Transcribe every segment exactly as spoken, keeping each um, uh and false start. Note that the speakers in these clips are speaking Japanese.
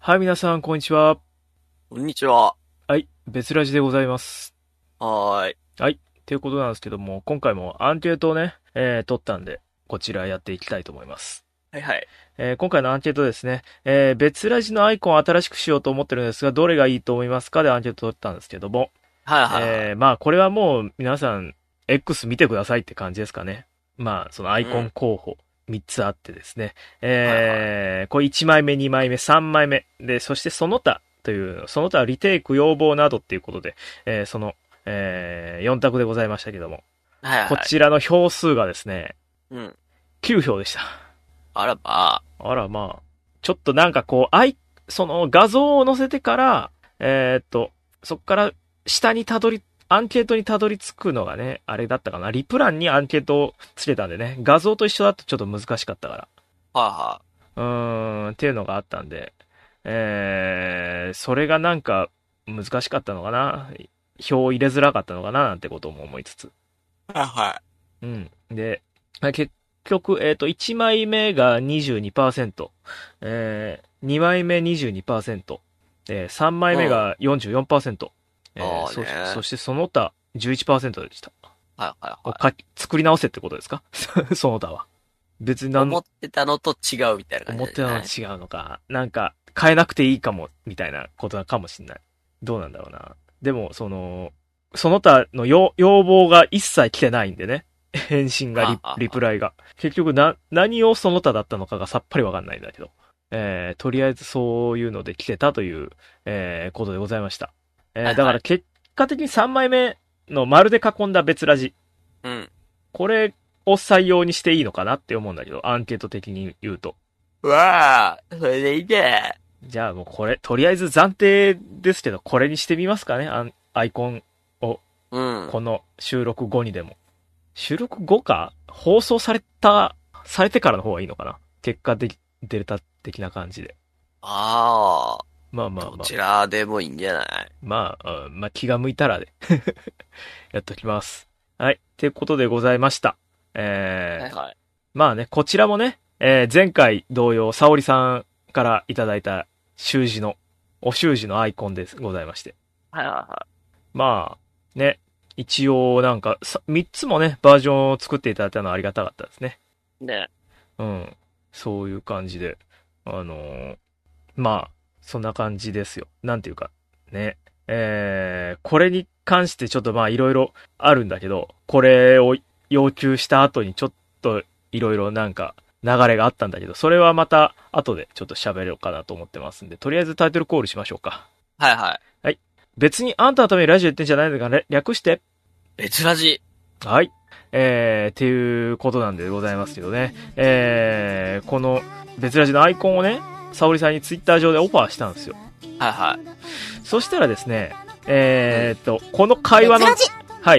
はい、皆さん、こんにちは。 こんにちは。 はい、別ラジでございます。 はーい。 はい、ということなんですけども、今回もアンケートをね、えー、取ったんで、こちらやっていきたいと思います。 はいはい。 えー、今回のアンケートですね、えー、別ラジのアイコンを新しくしようと思ってるんですが、どれがいいと思いますかでアンケート取ったんですけども、 はいはい、はい。 えー、まあ、これはもう皆さん、X 見てくださいって感じですかね。まあ、そのアイコン候補、みっつあってですね、えー、はいはい、これいちまいめ、にまいめ、さんまいめ、で、そしてその他という、その他リテイク要望などっていうことで、えー、その、えー、よん択でございましたけども、 はいはい。 こちらの票数がですね、 うん。 きゅうひょうでした。 あらまあらまあ、ちょっとなんかこう、アイ、その画像を載せてから、えー、っと、そっから下にたどり、アンケートにたどり着くのがね、あれだったかな。リプ欄にアンケートをつけたんでね、画像と一緒だとちょっと難しかったから。 はいはい。 うーん、っていうのがあったんで、えー、それがなんか難しかったのかな。票を入れづらかったのかななんてことも思いつつ。 はいはうん。で、結局、えっと、いちまいめが にじゅうにパーセント、えー、にまいめ にじゅうにパーセント、えー、さんまいめが よんじゅうよんパーセント、 い。 えー、そ、 ああね。 そしてその他 じゅういちパーセント でした。 はいはいはか作り直せってことですかその他は。別にい。 なん、 思ってたのと違うみたいな感じ思ってたのだね。 と違うのか。なんか、変えなくていいかも、みたいなことかもしんない。どうなんだろうな。でも、その、その他の要要望が一切来てないんでね。返信がリ、 はあはあはあリプライが。結局な、何をその他だったのかがさっぱりわかんないんだけど。えー、とりあえずそういうので来てたという、えー、ことでございました。えー、 はいはいだから結果的にさんまいめの丸で囲んだ別ラジ。 うん。 これを採用にしていいのかなって思うんだけど、アンケート的に言うと。 うわあ、それでいいね。 じゃあもうこれ、とりあえず暫定ですけど、これにしてみますかね、アンアイコンを。 うん。 この収録後にでも。収録後か放送された、されてからの方がいいのかな、結果で、デルタ的な感じで。 ああ。 まあまあまあ。 どちらでもいいんじゃない？ まあ、うん、まあ気が向いたらで。やっときます。はい。ってことでございました。えー、 はいはい。 まあね、こちらもね、えー、前回同様、沙織さんからいただいた習字の、お習字のアイコンでございまして。 はいはいはまあ、ね、一応なんか、みっつもね、バージョンを作っていただいたのはありがたかったですね。 い。ね。 うん。そういう感じで。あのー、まあ、そんな感じですよ。なんていうか、ね。えー、これに関してちょっとまあいろいろあるんだけど、これを要求した後にちょっといろいろなんか流れがあったんだけど、それはまた後でちょっと喋ろうかなと思ってますんで、とりあえずタイトルコールしましょうか。 はいはい。 はい。別にあんたのためにラジオ言ってんじゃないのかね、略して。 別ラジ。 はい。えー、っていうことなんでございますけどね。えー、この別ラジのアイコンをね、沙織さんにツイッター上でオファーしたんですよ。 はいはい。 そしたらですね、えー、っと、この会話の、はい、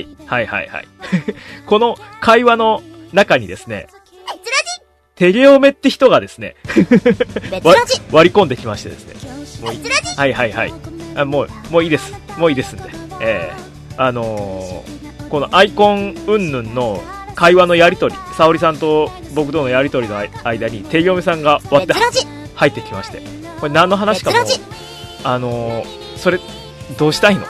はいはいはい。この会話の中にですね、テゲオメって人がですね、割り込んできましてですね。もういはいはいはい。あ、もう、もういいです。もういいですんで。えー、あのー、このアイコン云々の会話のやりとり、沙織さんと僕とのやりとりの間に、テゲオメさんが割って入ってきまして。これ何の話かも、あのー、それ、どうしたいの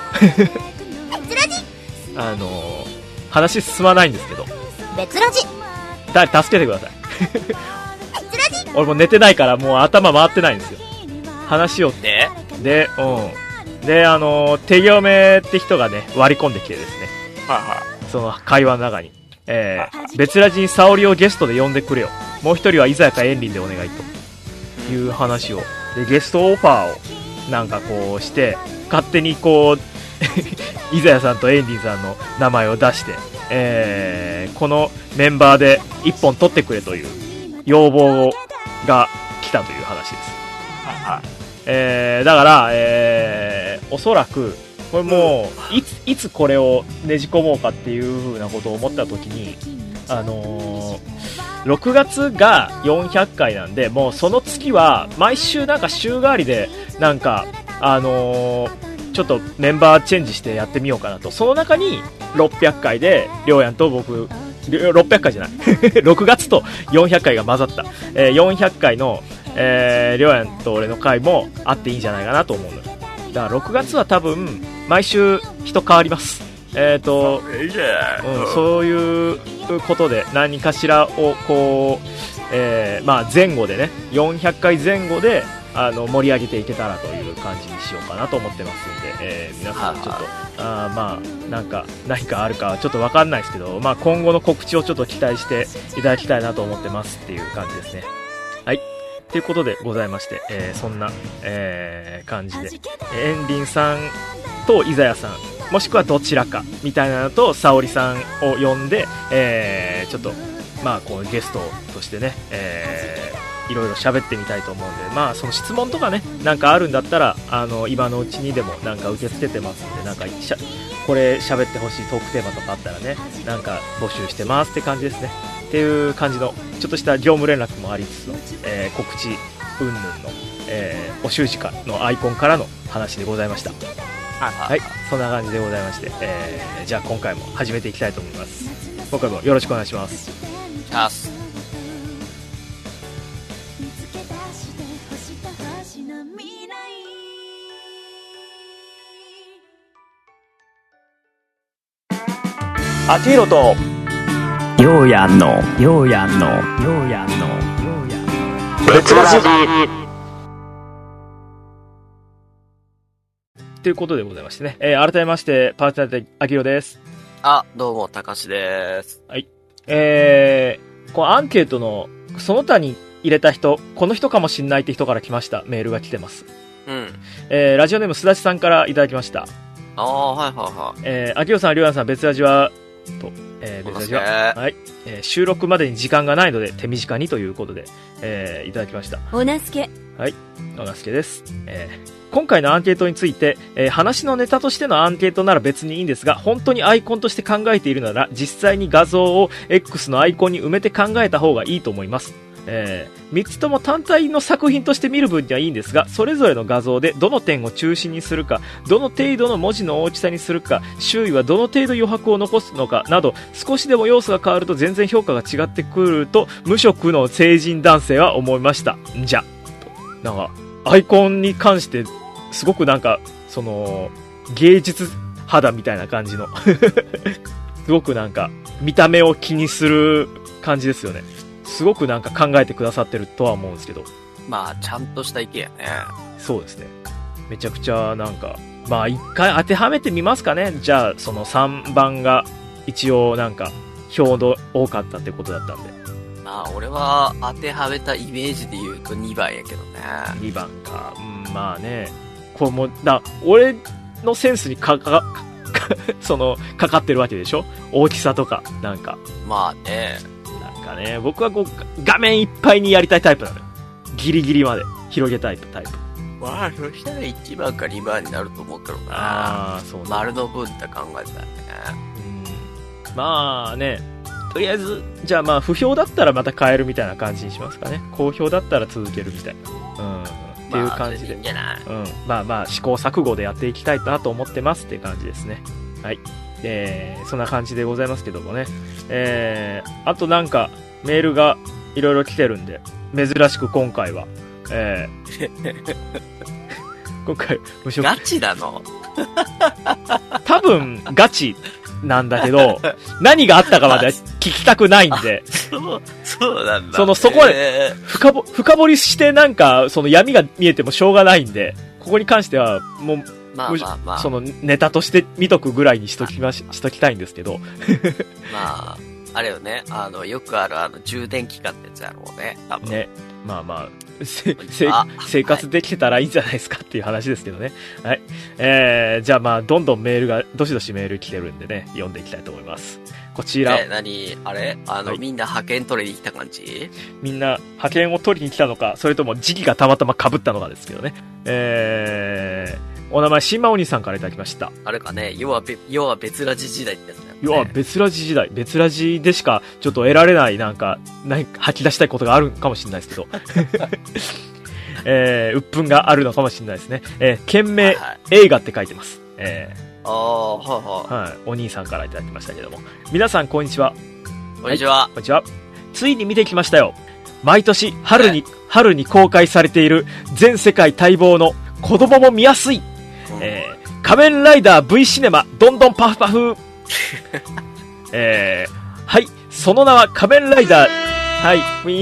あのー、話進まないんですけど。 別ラジ。 誰、助けてください。俺も寝てないからもう頭回ってないんですよ。話を。 でで、うん。で、あのー、手ギョメって人がね、割り込んできてですね。 はいはい。 その会話の中に。えー、別ラジに沙織をゲストで呼んでくれよ。もう一人は居酒屋エンリンでお願いと。いう話を。で、ゲストオファーをなんかこうして、勝手にこう、伊沢さんとエンリンさんの名前を出して、えー、このメンバーで一本取ってくれという要望が来たという話です。 はいはい。 えー、だから、えー、おそらく、これもう、いつ、いつこれをねじ込もうかっていう風なことを思ったときに、あのー、ろくがつがよんひゃっかいなんで、もうその月は、毎週なんか週替わりで、なんか、あのー、ちょっとメンバーチェンジしてやってみようかなと。その中に、ろっぴゃっかいで、りょうやんと僕、ろっぴゃっかいじゃない。ろくがつとよんひゃっかいが混ざった。えー、よんひゃっかいの、 えー、りょうやんと俺の回もあっていいんじゃないかなと思うのよ。だからろくがつは多分毎週人変わります。えーと、うん、そういうことで何かしらをこう、えー、まあ前後でね、よんひゃっかいぜん後であの盛り上げていけたらという感じにしようかなと思ってますんで、えー、皆さんちょっとあまあなんか何かあるかちょっと分かんないですけど、まあ、今後の告知をちょっと期待していただきたいなと思ってますっていう感じですね。はいということでございまして、えー、そんな、えー、感じでエンリンさんとイザヤさんもしくはどちらかみたいなのと沙織さんを呼んで、えー、ちょっとまあこうゲストとしてね、えー、いろいろ喋ってみたいと思うんで、まあその質問とかねなんかあるんだったらあの今のうちにでもなんか受け付けてますんで、なんかしゃこれ喋ってほしいトークテーマとかあったらねなんか募集してますって感じですね。っていう感じのちょっとした業務連絡もありつつの、えー、告知云々の、えー、お習字かのアイコンからの話でございました。はい、そんな感じでございまして、えー、じゃあ今回も始めていきたいと思います。今回もよろしくお願いします。 あすアキヒロとようやんのようやんのようやんのようやんの別ラジということでございましてね、えー、改めましてパーソナリティアキヒロです。 あ、どうもたかしです。 はい、えー、このアンケートのその他に入れた人、この人かもしんないって人から来ましたメールが来てます。 うん。 えー、ラジオネームすだちさんからいただきました。 ああ、はいはいはい。 えー、アキヒロさん、りょうやんさん、別ラジはと、えー、別ラジは、はい、えー、収録までに時間がないので手短にということで、えー、いただきました。 おなすけ。 はい、おなすけです。えー今回のアンケートについて、えー、話のネタとしてのアンケートなら別にいいんですが、本当にアイコンとして考えているなら実際に画像を X のアイコンに埋めて考えた方がいいと思います。えー、みっつとも単体の作品として見る分にはいいんですが、それぞれの画像でどの点を中心にするか、どの程度の文字の大きさにするか、周囲はどの程度余白を残すのかなど、少しでも要素が変わると全然評価が違ってくると無職の成人男性は思いました。んじゃなんかアイコンに関してすごくなんかその芸術肌みたいな感じのすごくなんか見た目を気にする感じですよね。すごくなんか考えてくださってるとは思うんですけど、 まあちゃんとした意見やね。 そうですね、めちゃくちゃなんかまあ一回当てはめてみますかね。じゃあそのさんばんが一応なんか票の多かったってことだったんで、 まあ俺は当てはめたイメージで言うとにばんやけどね。 にばんか、うん、まあね、これもだ俺のセンスにかかそのかかってるわけでしょ、大きさとかなんか。 まあね、 なんかね、僕はこう画面いっぱいにやりたいタイプなのよ。ギリギリまで広げたいタイプ。 まあそしたらいちばんかにばんになると思うけどな。 ああ、そうね。 丸の分って考えたらね。 うん、まあね、とりあえずじゃあまあ不評だったらまた変えるみたいな感じにしますかね。好評だったら続けるみたいな、うん、っていう感じで、 まあ、いいんじゃない？うん、 まあまあ試行錯誤でやっていきたいなと思ってますっていう感じですね。はい、えー、そんな感じでございますけどもね、えー、あとなんかメールがいろいろ来てるんで、珍しく今回は、えー、今回無職ガチなの？ 多分ガチなんだけど何があったかまでは聞きたくないんでそうそうなんだ。 そのそこで深ぼ深掘りしてなんかその闇が見えてもしょうがないんで、ここに関してはもうまあまあまあ、 そのネタとして見とくぐらいにしときまし、しときたいんですけどまああれよね、あのよくあるあの充電期間ってやつやろうね、多分ね。 まあまあせせ生活できてたらいいんじゃないですかっていう話ですけどね。はい、えー、じゃあまあどんどんメールがどしどしメール来てるんでね、読んでいきたいと思います。こちら。 え、何あれあの、はい、みんな派遣取りに来た感じ？ みんな派遣を取りに来たのか、それとも時期がたまたま被ったのかですけどね。えー、お名前新馬お兄さんからいただきました。 あれかね、要はべ要は別ラジ時代ってやつだよね。 要は別ラジ時代、別ラジでしかちょっと得られないなんか何か吐き出したいことがあるかもしれないですけど。えー、鬱憤があるのかもしれないですね。えー、件名、はいはい、映画って書いてます。えー、 ああ、はいはい。 はい。お兄さんからいただきましたけども。皆さん、こんにちは。 こんにちは。 はい、こんにちは。ついに見てきましたよ。 毎年春に、春に公開されている全世界待望の子供も見やすい、えー、仮面ライダー V シネマどんどんパフパフえー、はい、その名は仮面ライダー、はい、ウィーン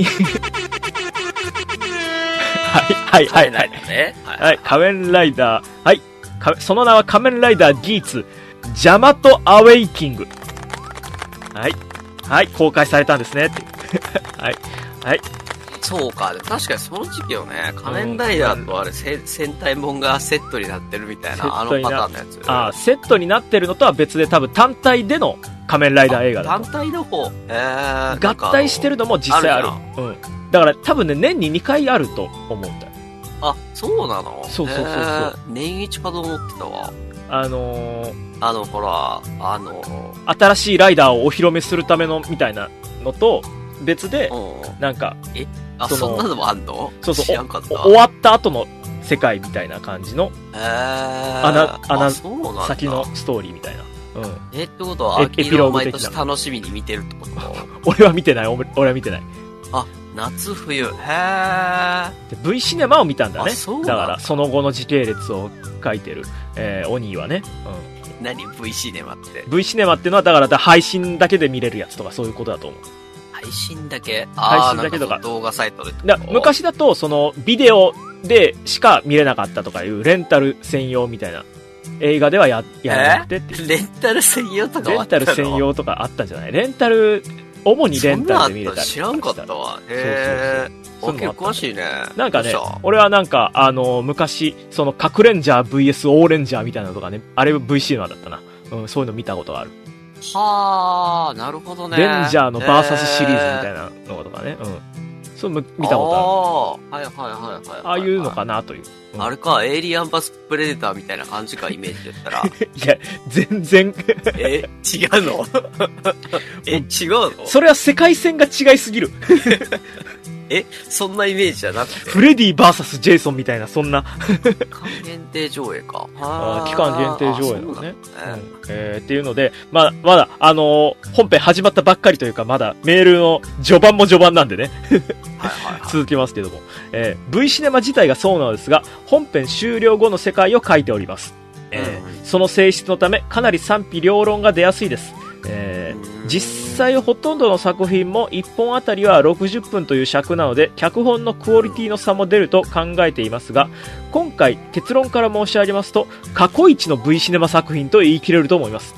はい、はい、はい、はい、はい、仮面ライダー、はい、その名は仮面ライダーギーツ、ジャマトアウェイキング。はい、はい、公開されたんですね。はい、はい。 そうか、でも確かにその時期よね、仮面ライダーとあれ、うん、戦隊もんがセットになってるみたいな、あのパターンのやつ。 ああ、セットになってるのとは別で多分単体での仮面ライダー映画だと。 単体の方、えー、 合体してるのも実際ある。あるうん。だから多分ね、年ににかいあると思うんだ。 あ、そうなの？ そうそうそうそう。えー、年一かと思ってたわ。 あのー、 あの、ほら、あのー、新しいライダーをお披露目するためのみたいなのと別で、なんか、 えあ、そんなのもあんの？ そうそう、 知らんかった。 終わった後の世界みたいな感じの、 えー、 穴、穴、 先のストーリーみたいな。うん。 え、ってことは、アキロを毎年楽しみに見てるってこと？ 俺は見てない、俺は見てない。 あ、夏冬。へー。 で V シネマを見たんだね。 そうだから、その後の時系列を書いてる、えー、オニーはね。 うん。何 ?V シネマって。 V シネマっていうのは、だから、配信だけで見れるやつとかそういうことだと思う。 配信だけ配信だけとか。 動画サイトで。 だ昔だと、その、ビデオでしか見れなかったとかいう、レンタル専用みたいな。映画ではや、やらなくてっていう。 レンタル専用とかレンタル専用とかあったんじゃない？レンタル、主にレンタルで見れたり。 知らんかったわ。へー。そうそうそう。結構詳しいね。 なんかね、俺はなんか、あの、昔、その、核レンジャー ブイエス オーレンジャーみたいなのとかね、あれ V シネマだったな。うん、そういうの見たことがある。 はー、なるほどね。 レンジャーのバーサスシリーズみたいなのとかね。うん。そう見たことある。ああ、はいはいはいはい。 ああいうのかなという。 うん、あれか、エイリアンバスプレデターみたいな感じか、イメージで言ったら。 いや、全然。 え、違うのえ、違うのそれは世界線が違いすぎる。 え、そんなイメージじゃなくてフレディ ブイエス ジェイソンみたいな、そんな。 期間限定上映か。 あ期間限定上映のね。うん、えー、っていうので、まあ、まだ、あのー、本編始まったばっかりというか、まだメールの序盤も序盤なんでね。はいはいはい、続きますけども、えー。V シネマ自体がそうなのですが、本編終了後の世界を書いております。えーうん、その性質のため、かなり賛否両論が出やすいです。えー、実際ほとんどの作品もいっぽんあたりはろくじゅっぷんという尺なので脚本のクオリティの差も出ると考えていますが、今回結論から申し上げますと過去一の V シネマ作品と言い切れると思います。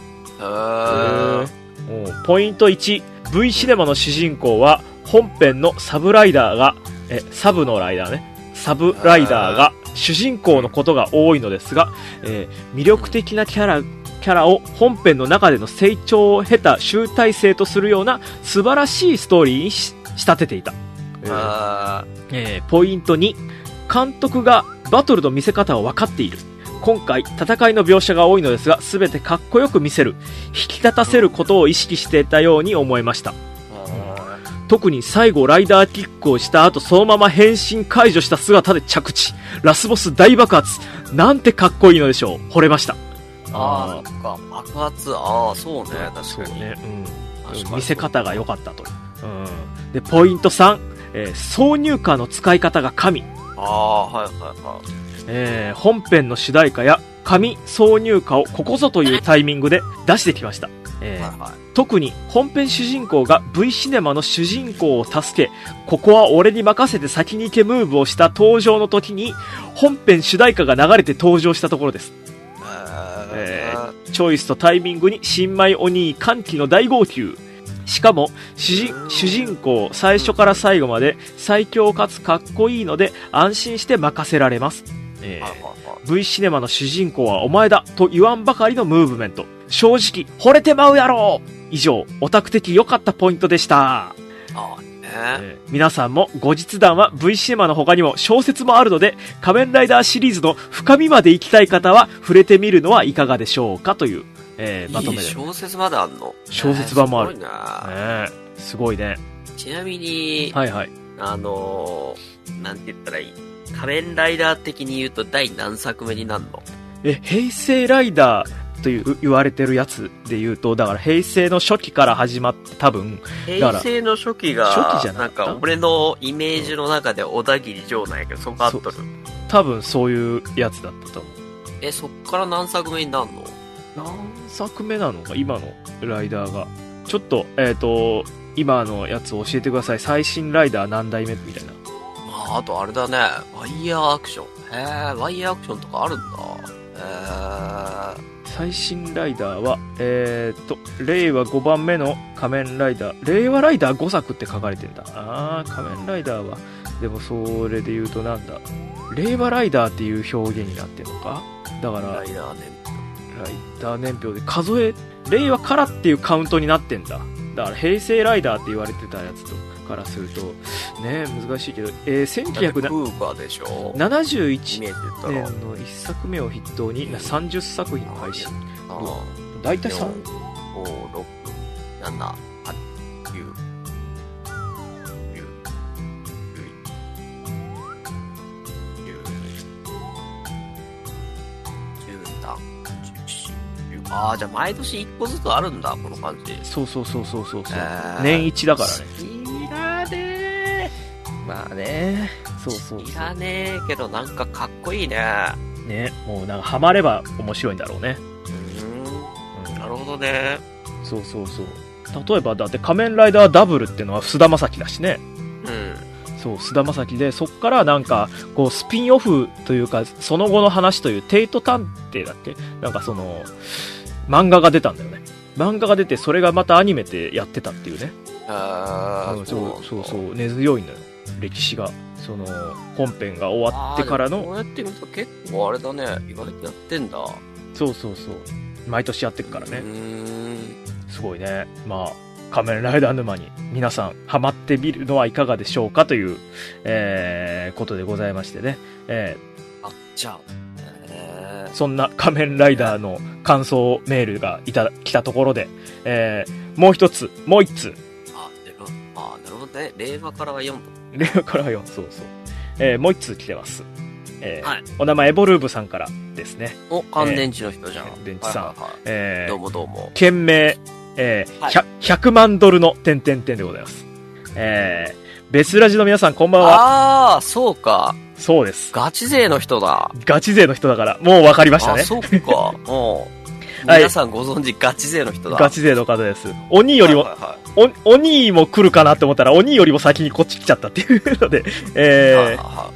ポイントいち、 V シネマの主人公は本編のサブライダーがえサブのライダーねサブライダーが主人公のことが多いのですが、えー、魅力的なキャラキャラを本編の中での成長を経た集大成とするような素晴らしいストーリーに仕立てていた。えーえー、ポイントに、監督がバトルの見せ方を分かっている。今回戦いの描写が多いのですが全てかっこよく見せる、引き立たせることを意識していたように思えました。特に最後ライダーキックをした後そのまま変身解除した姿で着地、ラスボス大爆発、なんてかっこいいのでしょう。惚れました。 ああ、そっか、爆発、ああ、そうね、確かに。 ね、うん。見せ方が良かったと。うん。で、ポイントさん、えー、挿入歌の使い方が神。 ああ、はいはいはい。 えー、本編の主題歌や神挿入歌をここぞというタイミングで出してきました。えーはいはい、特に本編主人公が V シネマの主人公を助け、ここは俺に任せて先に行けムーブをした登場の時に、本編主題歌が流れて登場したところです。えー、チョイスとタイミングに新米お兄歓喜の大号泣。しかも主人、主人公最初から最後まで最強かつかっこいいので安心して任せられます。えー、V シネマの主人公はお前だと言わんばかりのムーブメント。正直惚れてまうやろ。以上、オタク的良かったポイントでした。 あえー、皆さんも後日談は V シネマの他にも小説もあるので、仮面ライダーシリーズの深みまで行きたい方は触れてみるのはいかがでしょうかという、えー、まとめで。 いい小説まであんの？ 小説版もある。 すごいな、 えー、すごいね。 ちなみに、 はいはい。 あのー、なんて言ったらいい？仮面ライダー的に言うと第何作目になるの？ え、平成ライダーという言われてるやつで言うと、だから平成の初期から始まって多分、 平成の初期が、 初期じゃななんか俺のイメージの中で小田切城なんやけど、そこあっとる。 多分そういうやつだったと思う。 え、そっから何作目になるの？ 何作目なのか、今のライダーが。ちょっと、えっと、今のやつを教えてください。最新ライダー何代目みたいな。 まあ、あとあれだね。ワイヤーアクション。へえ、ワイヤーアクションとかあるんだ。へえ。 最新ライダーは、えー、っと、令和ごばんめの仮面ライダー。令和ライダーごさくって書かれてんだ。あー、仮面ライダーは、でもそれで言うとなんだ。令和ライダーっていう表現になってるのか？だから、 ライダー年表。ライダー年表で数え、令和からっていうカウントになってんだ。だから平成ライダーって言われてたやつとからすると、ね、難しいけど、えー、せんきゅうひゃくななじゅういちねんのいっさくめを筆頭にさんじゅっさくひん配信。だいたいさん、 ご、ろく、なな、はち、きゅう、じゅう、じゅういち、じゅうさん、じゅうよん、じゅうご。ああ、じゃあ毎年いっこずつあるんだ、この感じ。 そうそうそうそうそうそう、 えー、 年一だからね。 いらねー。まあね、そうそうそう。 いらねえけどなんかかっこいいね。 ね、もうなんかハマれば面白いんだろうね。 うん、なるほどね。 そうそうそう。例えばだって仮面ライダーダブルってのは菅田将暉だしね。 うん。 そう、菅田将暉で、そっからなんか、こう、スピンオフというか、その後の話という、テイト探偵だっけ？なんかその、漫画が出たんだよね。漫画が出て、それがまたアニメでやってたっていうね。 ああ、 そうそうそう、根強いのよ。歴史が。その、本編が終わってからの。 こうやって見ると結構あれだね。意外とやってんだ。 そうそうそう。毎年やってくからね。 うーん。 すごいね。まあ、仮面ライダー沼に皆さんハマってみるのはいかがでしょうかという、えー、ことでございましてね。えー、あ、じゃあ、えー、 そんな仮面ライダーの感想メールがいた、来たところで、えー、もう一つ、もう一つ。 あ、でも、あ、なるほどね。令和からはよんと。 令和からはよん、そうそう。えー、もう一つ来てます。えーはい、 お名前エボルーブさんからですね。 お、乾電池の人じゃん。 乾電池さん。 はいはいはい、 えー、 どうもどうも。 件名、えーはい、 ひゃく, ひゃくまんドルの点々点でございます。えー、ベスラジの皆さんこんばんは。 ああ、そうか。 そうです。 ガチ勢の人だ。 ガチ勢の人だから、もう分かりましたね。 あ、そっか。もう、皆さんご存知、ガチ勢の人だ。 ガチ勢の方です。鬼よりも、 はいはいはい、 お、鬼も来るかなって思ったら、鬼よりも先にこっち来ちゃったっていうので、えー、はいはいはい、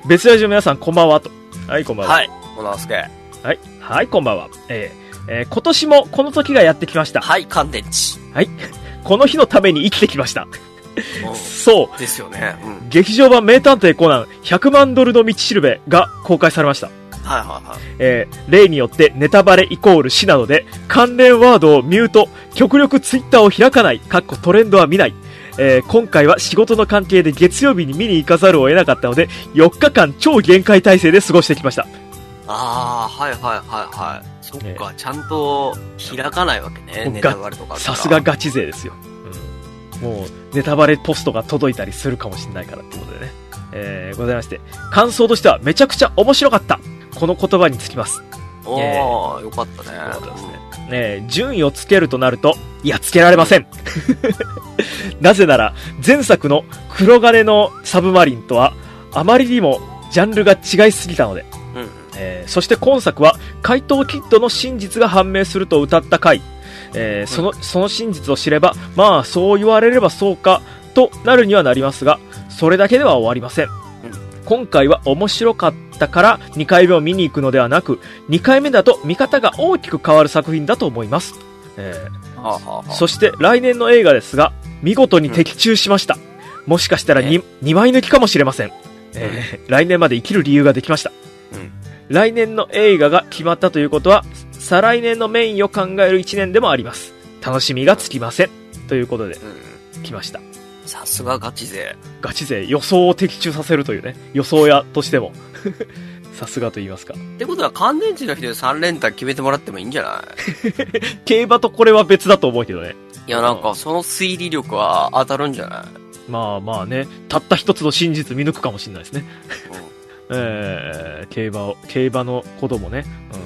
ベスラジの皆さんこんばんはと。はい、こんばんは。 はい、おなすけ。 はい、はい、こんばんは。えーえー、今年もこの時がやってきました。 はい、乾電池。 はい。この日のために生きてきました。そう。 ですよね。うん、 劇場版名探偵コナンひゃくまんドルの道しるべが公開されました。 はいはいはい。 えー、例によってネタバレイコール死なので、関連ワードをミュート、極力ツイッターを開かない、かっこトレンドは見ない。えー、今回は仕事の関係で月曜日に見に行かざるを得なかったので、よっかかん超限界体制で過ごしてきました。 ああ、はいはいはいはい。そっか、えー、ちゃんと開かないわけね、ネタバレとか。 さすがガチ勢ですよ。うん。もう、ネタバレポストが届いたりするかもしれないからってことでね。えー、ございまして。感想としてはめちゃくちゃ面白かった。この言葉につきます。 おー、えー、よかったね。 よかったですね。ね、順位をつけるとなると、いや、つけられません。なぜなら、前作の黒金のサブマリンとは、あまりにもジャンルが違いすぎたので、 うんえー、そして今作は、怪盗キッドの真実が判明すると歌った回、えー、その、その真実を知れば、まあ、そう言われればそうか、となるにはなりますが、それだけでは終わりません。うん、今回は面白かったからにかいめを見に行くのではなく、にかいめだと見方が大きく変わる作品だと思います。えーはあはあ、 そして来年の映画ですが、見事に的中しました。うん、もしかしたら 2, にまい抜きかもしれません。えー、来年まで生きる理由ができました。うん、来年の映画が決まったということは、再来年のメインを考えるいちねんでもあります。楽しみがつきません。ということで、うん、来ました。 さすがガチ勢。 ガチ勢、予想を的中させるというね、予想屋としても。さすがと言いますか。 ってことは、乾電池の人でさん連単決めてもらってもいいんじゃない競馬とこれは別だと思うけどね。 いや、なんか、その推理力は当たるんじゃない？ まあまあね、たった一つの真実見抜くかもしれないですね。うん、えー、競馬を、競馬のこともね、うん、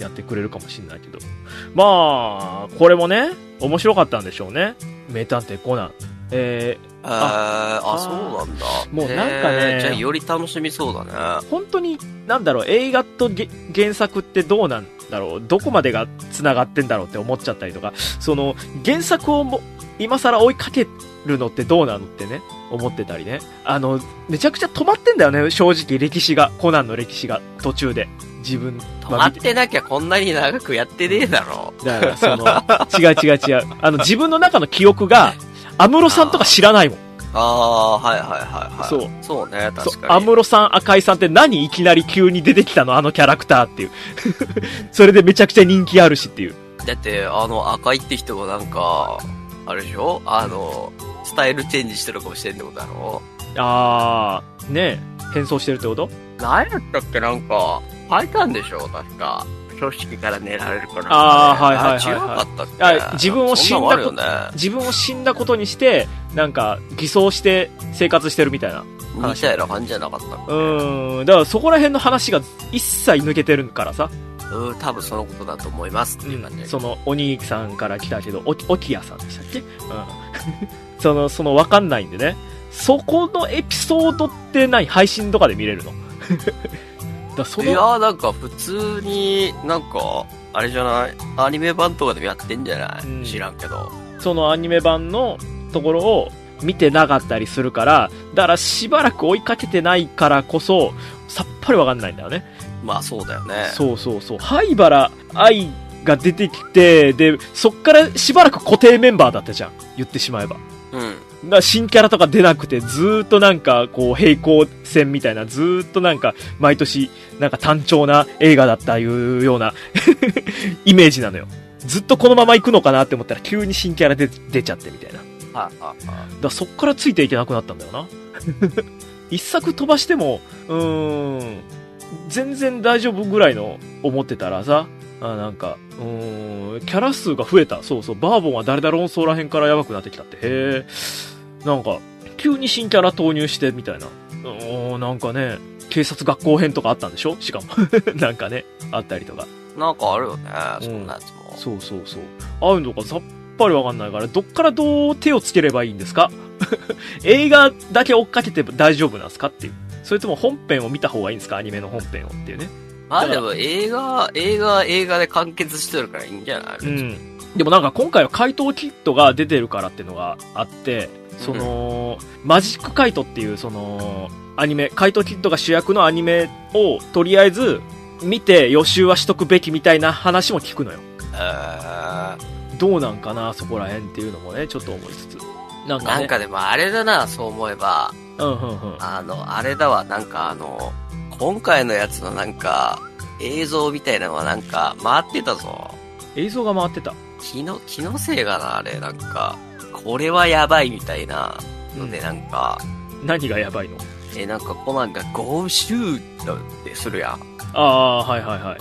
やってくれるかもしれないけど。まあ、これもね、面白かったんでしょうね。名探偵コナン。えー、 ああ、そうなんだ。 もうなんかね、 じゃあより楽しみそうだね。 本当に、なんだろう、映画と原作ってどうなんだろう、どこまでが繋がってんだろうって思っちゃったりとか、その、原作をも、今更追いかけるのってどうなのってね、思ってたりね。あの、めちゃくちゃ止まってんだよね、正直歴史が、コナンの歴史が、途中で。自分、 止まってなきゃこんなに長くやってねえだろ。 だから、その、違う違う違う。あの、自分の中の記憶が、安室さんとか知らないもん。 ああ、はいはいはいはい。 そう。 そうね、確かに。 安室さん、赤井さんって何いきなり急に出てきたのあのキャラクターっていう。それでめちゃくちゃ人気あるしっていう。 だって、あの、赤井って人がなんか、あれでしょあの、スタイルチェンジしてるかもしれんってことだろあー、ねえ、変装してるってこと？ 何やったっけなんか、履いたんでしょ確か。組織から狙われるから、ね。 あー、はいはいはい、はい。 違うかったっけあ、自分を死んだこと、 ね、 自分を死んだことにして、なんか、偽装して生活してるみたいな話。みたいな感じじゃなかったっけ？ うーん、だからそこら辺の話が一切抜けてるからさ。 うん、多分そのことだと思いますっていう感じ、 うん、その、お兄さんから来たけど、お、おきやさんでしたっけ？うん。その、その、わかんないんでね。そこのエピソードって何？配信とかで見れるの？ だそのいやーなんか普通になんかあれじゃないアニメ版とかでもやってんじゃない、うん、知らんけどそのアニメ版のところを見てなかったりするからだからしばらく追いかけてないからこそさっぱりわかんないんだよね。 まあそうだよね。 そうそうそう灰原愛が出てきてでそっからしばらく固定メンバーだったじゃん言ってしまえば。 うんだ新キャラとか出なくて、ずーっとなんか、こう、平行線みたいな、ずーっとなんか、毎年、なんか単調な映画だったいうような、イメージなのよ。ずっとこのまま行くのかなって思ったら、急に新キャラで出ちゃってみたいな。 はあはあ、 だからそっからついていけなくなったんだよな。一作飛ばしても、うーん、全然大丈夫ぐらいの思ってたらさ、あなんか、うーん、キャラ数が増えた。そうそう、バーボンは誰だ論争らへんからやばくなってきたって。へー。なんか、急に新キャラ投入してみたいな。おーなんかね、警察学校編とかあったんでしょしかも。なんかね、あったりとか。 なんかあるよね、そんなやつも。 そうそうそう。ああいうのがさっぱりわかんないから、どっからどう手をつければいいんですか映画だけ追っかけて大丈夫なんですかっていう。それとも本編を見た方がいいんですかアニメの本編をっていうね。 まあでも映画、映画、映画で完結してるからいいんじゃない？ うん。でもなんか今回は怪盗キッドが出てるからっていうのがあって、その、うん、マジックカイトっていうその、アニメ、怪盗キッドが主役のアニメをとりあえず見て予習はしとくべきみたいな話も聞くのよ。 えー、 どうなんかなそこら辺っていうのもね、ちょっと思いつつ。なんかね。 なんかでもあれだな、そう思えば。 うんうんうん。 あの、あれだわ、なんかあの、今回のやつのなんか、映像みたいなのはなんか回ってたぞ。 映像が回ってた。 気の、気のせいかな、あれ、なんか。これはやばいみたいなので、なんか、 うん、何がやばいの？ え、なんかコナンがゴーシュートってするやん。 ああ、はいはいはい。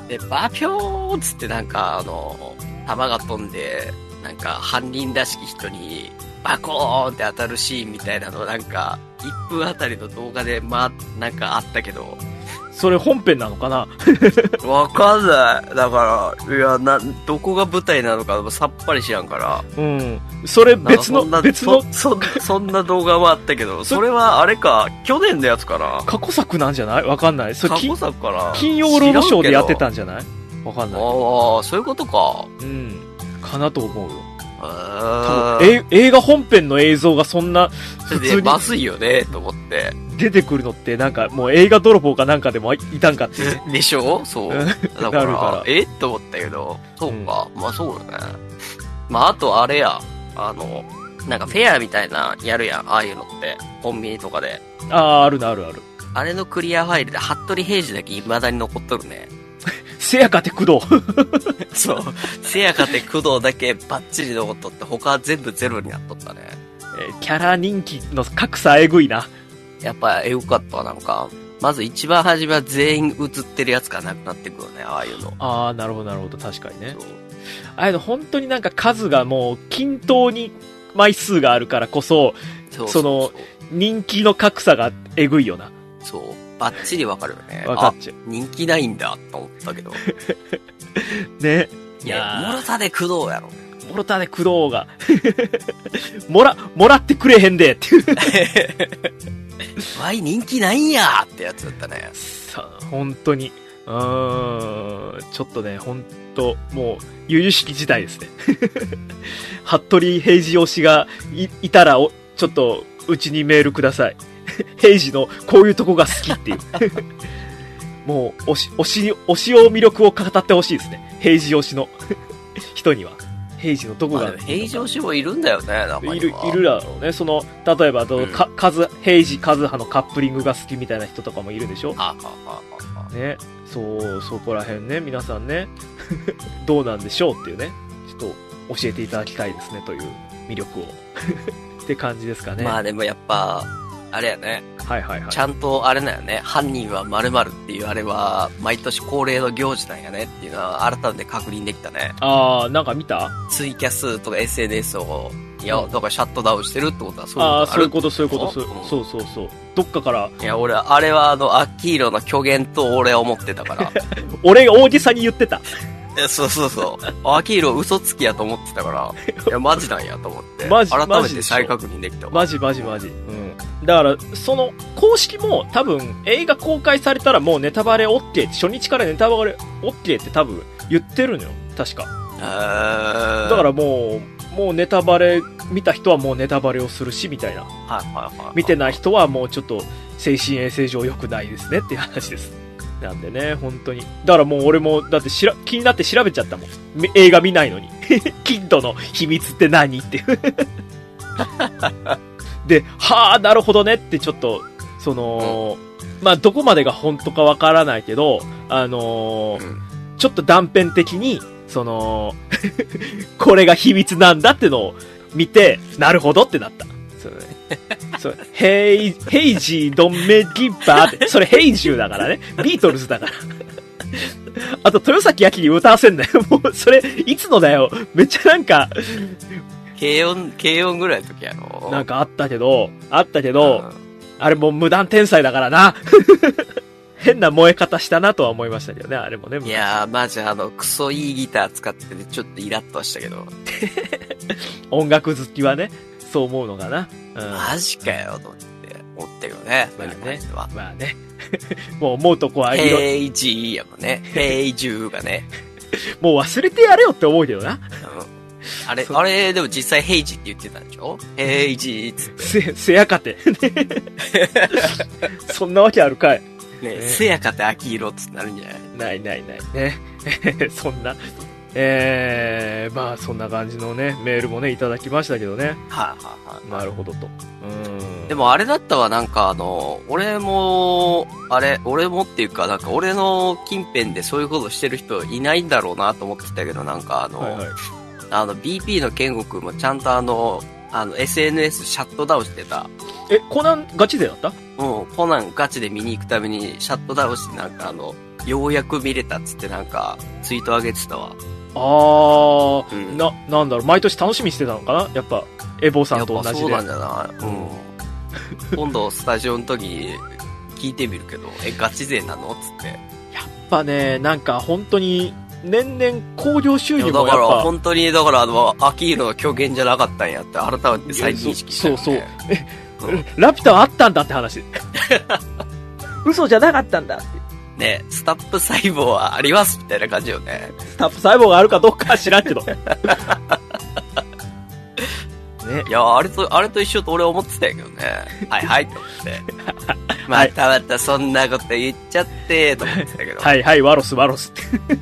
で、バピョーンつってなんか、あの、弾が飛んで、なんか犯人らしき人にバコーンって当たるシーンみたいなのなんか、いっぷんあたりの動画で、ま、なんかあったけど、 それ本編なのかなわかんない。だから、いや、な、どこが舞台なのかさっぱり知らんから。 うん。それ別の、別のそ、そ、そんな動画もあったけど、それはあれか、去年のやつかな。 過去作なんじゃないわかんない。それ過去作かな。 金曜ロードショーでやってたんじゃないわかんない。ああ、そういうことか。 うん。かなと思うよ。 多分映画本編の映像がそんな普通にまずいよねと思って出てくるのってなんかもう映画泥棒かなんかでもいたんかってでしょそうだからなるからえと思ったけどそうか、うん、まあそうよね。まああとあれやあのなんかフェアみたいなやるやんああいうのってコンビニとかであああるなあるあるあれのクリアファイルで服部平次だけ未だに残っとるね。 せやかて工藤そう。せやかて工藤だけバッチリ残っとって、他は全部ゼロになっとったね。 えー、キャラ人気の格差えぐいな。 やっぱエグかったわ、なんか。まず一番初めは全員映ってるやつがなくなってくるね、ああいうの。 ああ、なるほどなるほど、確かにね。ああいうの本当になんか数がもう均等に枚数があるからこそ、そうそうそうその人気の格差がえぐいよな。 そう。 バッチリわかるよね。 わかっちゃう。 人気ないんだと思ったけど。 ね。 いや、もろたで工藤やろ。 もろたで工藤が。もら、もらってくれへんでっていう。 わい人気ないんやってやつだったね。 さあ、本当に。うーん、ちょっとね、本当もう、由々しき時代ですね。服部平次推しが い, いたらお、ちょっと、うちにメールください。平次のこういうとこが好きっていう。もう、推し、推し、推しを魅力を語ってほしいですね。平次推しの人には。平次のどこが、 まあ、平次推しもいるんだよね、中には。 いる、いるだろうね。その、例えば、うん、か、かず、平次和葉のカップリングが好きみたいな人とかもいるでしょ。 ああああね。そう、そこら辺ね、皆さんね、どうなんでしょうっていうね、ちょっと教えていただきたいですね、という魅力を。って感じですかね。 まあでもやっぱ、あれやね。 はいはいはい。 ちゃんとあれだよね。犯人は〇〇っていうあれは、毎年恒例の行事なんやねっていうのは改めて確認できたね。 あー、なんか見た？ ツイキャスとか エスエヌエス を、いや、だからシャットダウンしてるってことはそういうことあああ、そういうこと、そういうこと、そう、 うん、 そうそうそう。どっかから。 いや、俺、あれはあの、アッキーロの虚言と俺は思ってたから。 俺が大げさに言ってた。 いや、そうそうそう。アッキーロ嘘つきやと思ってたから、いや、マジなんやと思って。 マジ、 改めて再確認できたわ。 マジマジマジ。うん。だから、その、公式も多分、映画公開されたらもうネタバレ OK、初日からネタバレ OK って多分言ってるのよ。確か。 えー、 だからもう、もうネタバレ、見た人はもうネタバレをするし、みたいな。 はいはいはい。 見てない人はもうちょっと、精神衛生上良くないですねっていう話です。なんでね、本当に。だからもう俺も、だってしら、気になって調べちゃったもん。映画見ないのに。キッドの秘密って何っていう。で、はぁ、なるほどねってちょっと、その、うん、まあ、どこまでが本当かわからないけど、あのーうん、ちょっと断片的に、その、これが秘密なんだってのを見て、なるほどってなった。そうね。そう、ヘイ、ヘイジードンメギッバーって、それヘイジューだからね。ビートルズだから。あと、豊崎明に歌わせんだよ。もう、それ、いつのだよ。めっちゃなんか、 軽音、軽音ぐらいの時やろ。 なんかあったけど、あったけど、うん、あれもう無断天才だからな。変な燃え方したなとは思いましたけどね、あれもね。 いやー、マジあの、クソいいギター使ってて、ちょっとイラッとはしたけど。 音楽好きはね、そう思うのかな。 うん、マジかよ、と思って、思ったよね。 まあね。まあね。もう思うとこは、 ヘイジーやもんね。ヘイジューがね。 もう忘れてやれよって思うけどな。うん、 あれ、あれ、でも実際ヘイジって言ってたんでしょ？ヘイジーっつって。 せ、せやかて。そんなわけあるかい。 ねえ、せやかて秋色っつってなるんじゃない？ ないないない。ね。そんな。えー、まあそんな感じのね、メールもね、いただきましたけどね。はいはいはい。 なるほどと。うん。 でもあれだったわ、なんかあの、俺も、あれ、俺もっていうか、なんか俺の近辺でそういうことしてる人いないんだろうなと思ってたけど、なんかあの、はいはい、あの、ビーピー のケンゴくんもちゃんとあの、あの、エスエヌエス シャットダウンしてた。 え、コナンガチでだった？ うん、コナンガチで見に行くためにシャットダウンしてなんかあの、ようやく見れたっつってなんか、ツイート上げてたわ。 あー、うん、な、なんだろう、毎年楽しみにしてたのかなやっぱ、エボさんと同じで。 そうなんじゃない？うん。今度スタジオの時、聞いてみるけど、え、ガチ勢なのつって。やっぱね、なんか本当に、年々興行収入もやっぱ。 だから本当に、だからあの、アキーロの虚言じゃなかったんやって改めて再認識した、ね。 そうそう。え、うん、ラピュタはあったんだって話。嘘じゃなかったんだって。 ね、スタップ細胞はありますみたいな感じよね。 スタップ細胞があるかどうかは知らんけど。ね。 いや、あれと、あれと一緒と俺思ってたんやけどね。はいはいと思って。またまたそんなこと言っちゃって、と思ってたけど。 はいはい、ワロスワロスって。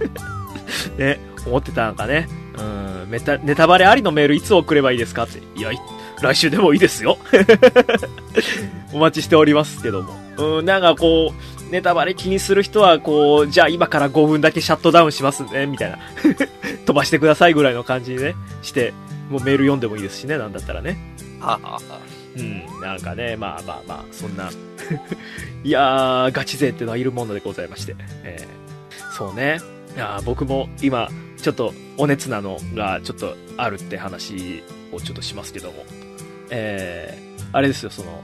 ね、思ってたのかね。うん、メタ、ネタバレありのメールいつ送ればいいですかって。いや、来週でもいいですよ。お待ちしておりますけども。うん、なんかこう、ネタバレ気にする人は、こう、じゃあ今からごふんだけシャットダウンしますね、みたいな。飛ばしてくださいぐらいの感じにね、して、もうメール読んでもいいですしね、なんだったらね。 はあはあ、 うん、なんかね、まあまあまあ、そんな。いやー、ガチ勢ってのはいるものでございまして。えー、そうね。いやー、僕も今、ちょっとお熱なのがちょっとあるって話をちょっとしますけども。えー、あれですよ、その、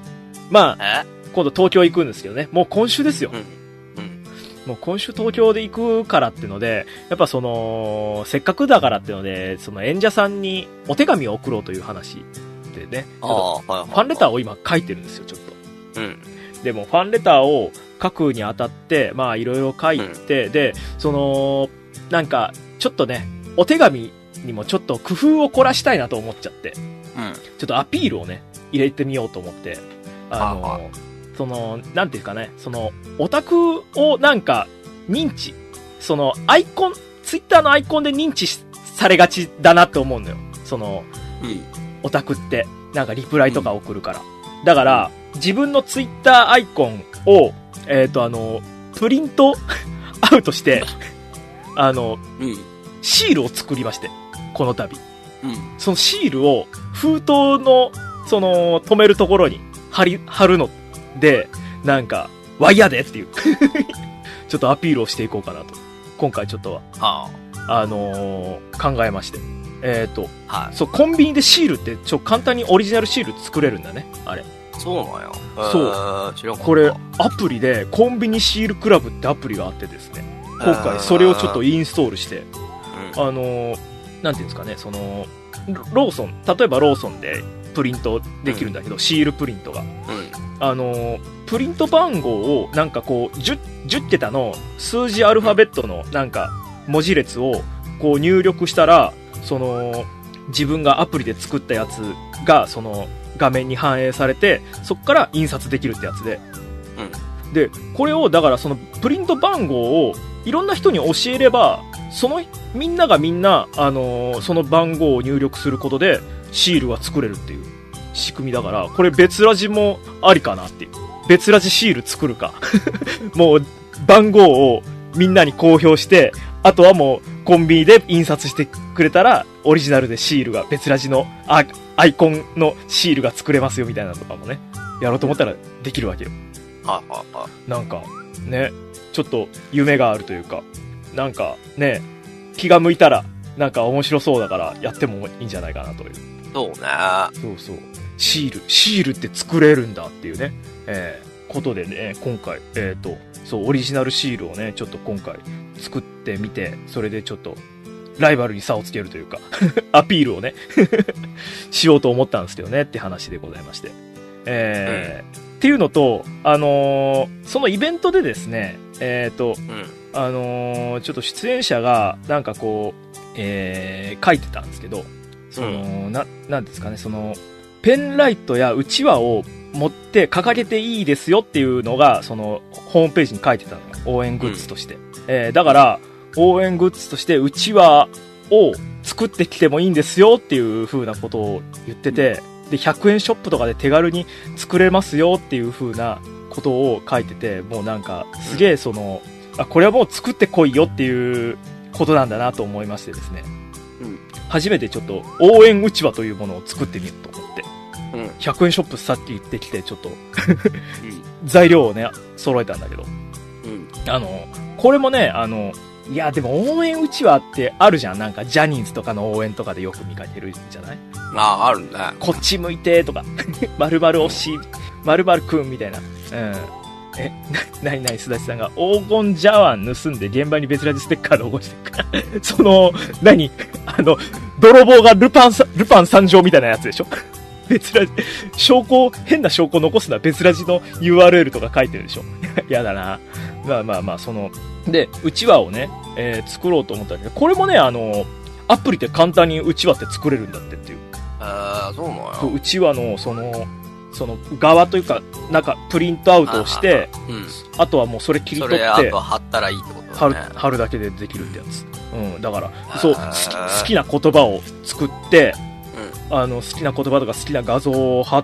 まあ、 え今度東京行くんですけどね。もう今週ですよ。 うん。うん。 もう今週東京で行くからっていうので、やっぱその、せっかくだからっていうので、その演者さんにお手紙を送ろうという話でね。 ああ、はいはい。 ファンレターを今書いてるんですよ、ちょっと。 うん。 でも、ファンレターを書くにあたって、まあ、いろいろ書いて、うん、で、その、なんか、ちょっとね、お手紙にもちょっと工夫を凝らしたいなと思っちゃって、 うん。 ちょっとアピールをね、入れてみようと思って、あの、 はあ、 その、なんていうかね、その、オタクをなんか、認知、その、アイコン、ツイッターのアイコンで認知されがちだなって思うのよ。その、 うん、 オタクって、なんかリプライとか送るから。うん、だから、自分のツイッターアイコンを、えっと、あの、プリントアウトして、あの、 うん、 シールを作りまして、この度。 うん、そのシールを封筒の、その、止めるところに貼り、貼るので、なんか、ワイヤーでっていう。ちょっとアピールをしていこうかなと。今回ちょっとは、 はあ、あのー、考えまして。えっと、 はい、 そう、コンビニでシールって、ちょ、簡単にオリジナルシール作れるんだね、あれ。 そうなんや。 そう。 知らんかった。 これ、アプリで、コンビニシールクラブってアプリがあってですね。今回、それをちょっとインストールして、あのー、なんていうんですかね、その、ローソン、例えばローソンでプリントできるんだけど、うん、シールプリントが。うん、あのー、プリント番号を、なんかこう、10、10桁の数字アルファベットの、なんか、文字列を、こう入力したら、その、自分がアプリで作ったやつが、その、画面に反映されて、そこから印刷できるってやつで。うん。で、これを、だからその、プリント番号を、いろんな人に教えれば、その、みんながみんな、あのー、その番号を入力することで、シールが作れるっていう仕組みだから、これ別ラジもありかなっていう。別ラジシール作るか。もう、番号をみんなに公表して、あとはもう、コンビニで印刷してくれたら、オリジナルでシールが、別ラジのア、アイコンのシールが作れますよみたいなのとかもね、やろうと思ったらできるわけよ。 はあ、はあ、はあ、 なんか、ね、ちょっと夢があるというか、なんかね、気が向いたら、なんか面白そうだからやってもいいんじゃないかなという。 そうね。 そうそう。シール、シールって作れるんだっていうね、えー、ことでね、今回、えっと、そう、オリジナルシールをね、ちょっと今回作ってみて、それでちょっと、ライバルに差をつけるというか、アピールをね、しようと思ったんですけどね、って話でございまして。えー、うん、っていうのと、あのー、そのイベントでですね、えっと、うん、あのー、ちょっと出演者が、なんかこう、えー、書いてたんですけど、その、うん、な、なんですかね、その、ペンライトやうちわを持って掲げていいですよっていうのが、その、ホームページに書いてたのよ。応援グッズとして。うん、えー、だから、応援グッズとしてうちわを作ってきてもいいんですよっていう風なことを言ってて、で、ひゃくえんショップとかで手軽に作れますよっていう風なことを書いてて、もうなんか、すげえその、あ、これはもう作ってこいよっていうことなんだなと思いましてですね。うん、初めてちょっと応援うちわというものを作ってみようと思って。うん、ひゃくえんショップさっき行ってきて、ちょっと、うん、材料をね、揃えたんだけど。うん、あの、これもね、あの、いや、でも応援うちわってあるじゃん。なんかジャニーズとかの応援とかでよく見かけるじゃない？ ああ、あるね。 こっち向いてとか、〇〇推し、〇〇くんみたいな。うん。え、な、なになにすだちさんが黄金茶碗盗んで現場に別ラジステッカーで起こしてるから。その、何あの、泥棒がルパンさ、ルパン参上みたいなやつでしょ？別ラジ、証拠、変な証拠残すのは別ラジの ユーアールエル とか書いてるでしょ？やだな。まあまあまあ、その、で、うちわをね、えー、作ろうと思ったんだけど、これもね、あの、アプリで簡単にうちわって作れるんだってっていう。 えー、そうなのよ。 うちわの、その、その、側というか、なんか、プリントアウトをして、あ,、うん、あとはもうそれ切り取って、 それあと貼ったらいいってことだね。 貼る、貼るだけでできるってやつ。うん、だから、そう、好き、好きな言葉を作って、うん、あの、好きな言葉とか好きな画像を貼って、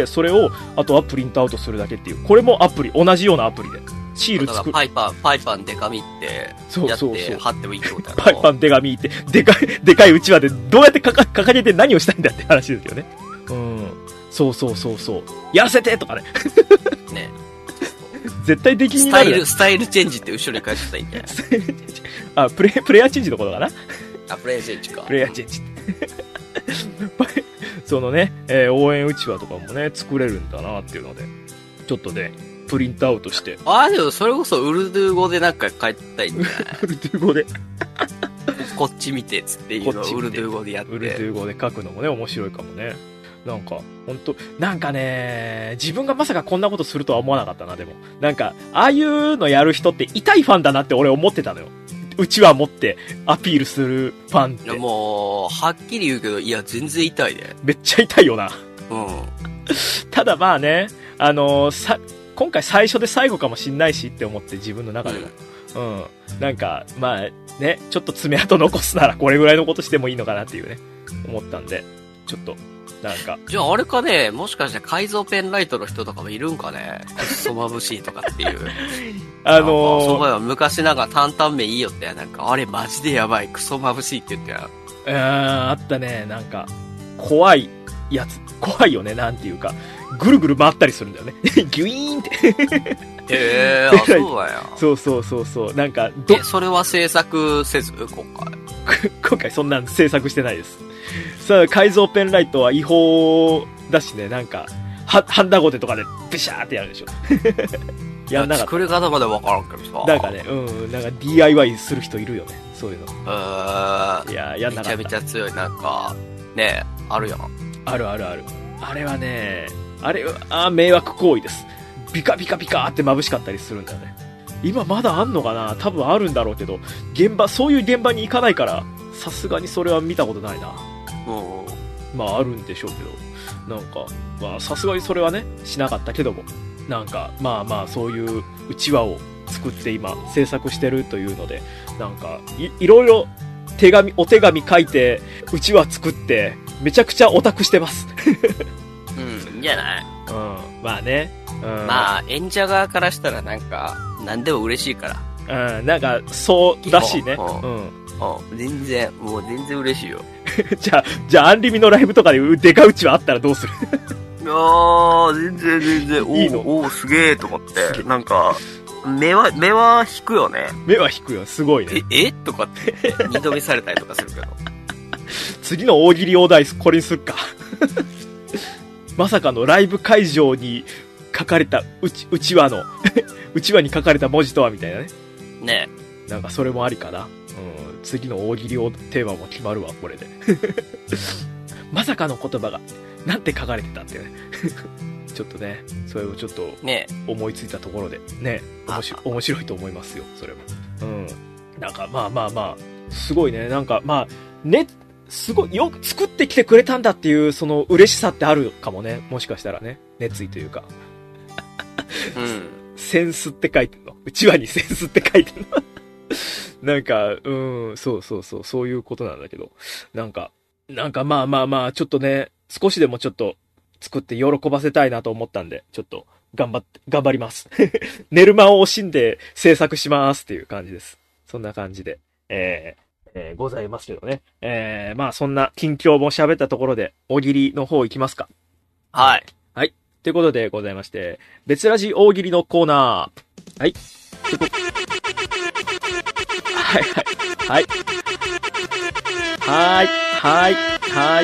それを、あとはプリントアウトするだけっていう。これもアプリ、同じようなアプリで。シール作る。 パイパン、パイパンデカミって、そうそうそう。貼ってもいいってことだろ。 パイパンデカミって、でかい、でかいうちわで、どうやってかか、掲げて何をしたいんだって話ですよね。うん。そうそうそうそう。やらせてとかね。ね。絶対的になる。 スタイル、スタイルチェンジって後ろに返したらいいんじゃない？スタイルチェンジ。あ、プレイ、プレイヤーチェンジのことかな？ あ、プレイヤーチェンジか。 プレイヤーチェンジ。そのね、えー、応援うちわとかもね、作れるんだなっていうので。 ちょっとね、プリントアウトして。 ああ、でもそれこそウルドゥー語でなんか書いたいんじゃないウルドゥー語で。 こっち見てっつっていうのをウルドゥー語でやって。 ウルドゥー語で書くのもね、面白いかもね。なんか、ほんと、なんかね、自分がまさかこんなことするとは思わなかったな、でも。なんか、ああいうのやる人って痛いファンだなって俺思ってたのよ。うちわ持ってアピールするファンって。 いやもう、はっきり言うけど、いや、全然痛いね。 めっちゃ痛いよな。 うん。 ただまあね、あのー、さ、今回最初で最後かもしんないしって思って自分の中でも。うん。うん、なんか、まあね、ちょっと爪痕残すならこれぐらいのことしてもいいのかなっていうね、思ったんで、ちょっと、なんか。 じゃああれかね、もしかして改造ペンライトの人とかもいるんかね、クソ眩しいとかっていう。 あのー、 そういえば昔なんか担々麺いいよってなんか、あれマジでやばい、クソ眩しいって言ってや。 うん、あったね、なんか、怖いやつ。怖いよね、なんていうか。ぐるぐる回ったりするんだよね。ギュイーンって。 へー、あ、そうだよ。 そうそうそうそう。なんか、ど、 え、それは制作せず今回。 今回そんなん制作してないです。さあ、改造ペンライトは違法だしね、なんか、は、ハンダゴテとかでブシャーってやるでしょ。やんなかった。 作り方までわからんけどさ。 なんかね、うん、なんか ディーアイワイ する人いるよね、そういうの。 えー、 いや、やんなかった。 めちゃめちゃ強い、なんか、ねあるやん。 あるあるある。あれはね、あれは、あ迷惑行為です。ビカビカビカって眩しかったりするんだよね。今まだあんのかな？多分あるんだろうけど、現場、そういう現場に行かないから、さすがにそれは見たことないな。うん。まああるんでしょうけど、なんか、まあさすがにそれはね、しなかったけども、なんか、まあまあそういううちわを作って今制作してるというので、なんか、い、いろいろ手紙、お手紙書いて、うちわ作って、めちゃくちゃオタクしてます。 うん、いいんじゃない？ うん、まあね。うん、 まあ、演者側からしたらなんか、何でも嬉しいから。うん、なんか、そうらしいね。うん。 うん。全然、もう全然嬉しいよ。 じゃあ、じゃあ、アンリミのライブとかでデカ打ちはあったらどうする？ いやー、全然全然、おいいの？ おーすげーと思って、なんか、目は、目は引くよね。 目は引くよ、すごいね。 え、えとかって、二度見されたりとかするけど。 次の大喜利大台、これにするか。まさかのライブ会場に書かれたうち、うちわの、うちわに書かれた文字とはみたいなね。 ねえ。なんかそれもありかな。うん。次の大喜利テーマも決まるわ、これで。まさかの言葉が、なんて書かれてたってね。ちょっとね、それをちょっと、ね思いついたところで、ね、面白い、面白いと思いますよ、それも。うん。なんか、まあまあまあ、すごいね、なんか、まあ、ね、すごい、よく作ってきてくれたんだっていう、その嬉しさってあるかもね。もしかしたらね。熱意というか。 うん。 センスって書いてんの。うちわにセンスって書いてんの。なんか、うん、そうそうそう、そういうことなんだけど。なんか、なんかまあまあまあ、ちょっとね、少しでもちょっと作って喜ばせたいなと思ったんで、ちょっと頑張って、頑張ります。寝る間を惜しんで制作しますっていう感じです。そんな感じで。えーえー、ございますけどね。えー、まあそんな近況も喋ったところで、大喜利の方行きますか。 はい。 はい。ということでございまして、別ラジ大喜利のコーナー。はい。はいはい。はい。はい。はい。はい。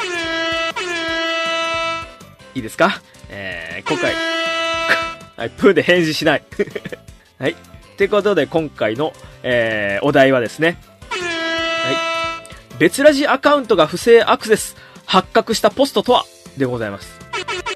いいですか？えー、今回、はい、プーで返事しない。はい。ということで今回の、えー、お題はですね、はい。別ラジアカウントが不正アクセス発覚したポストとはでございます。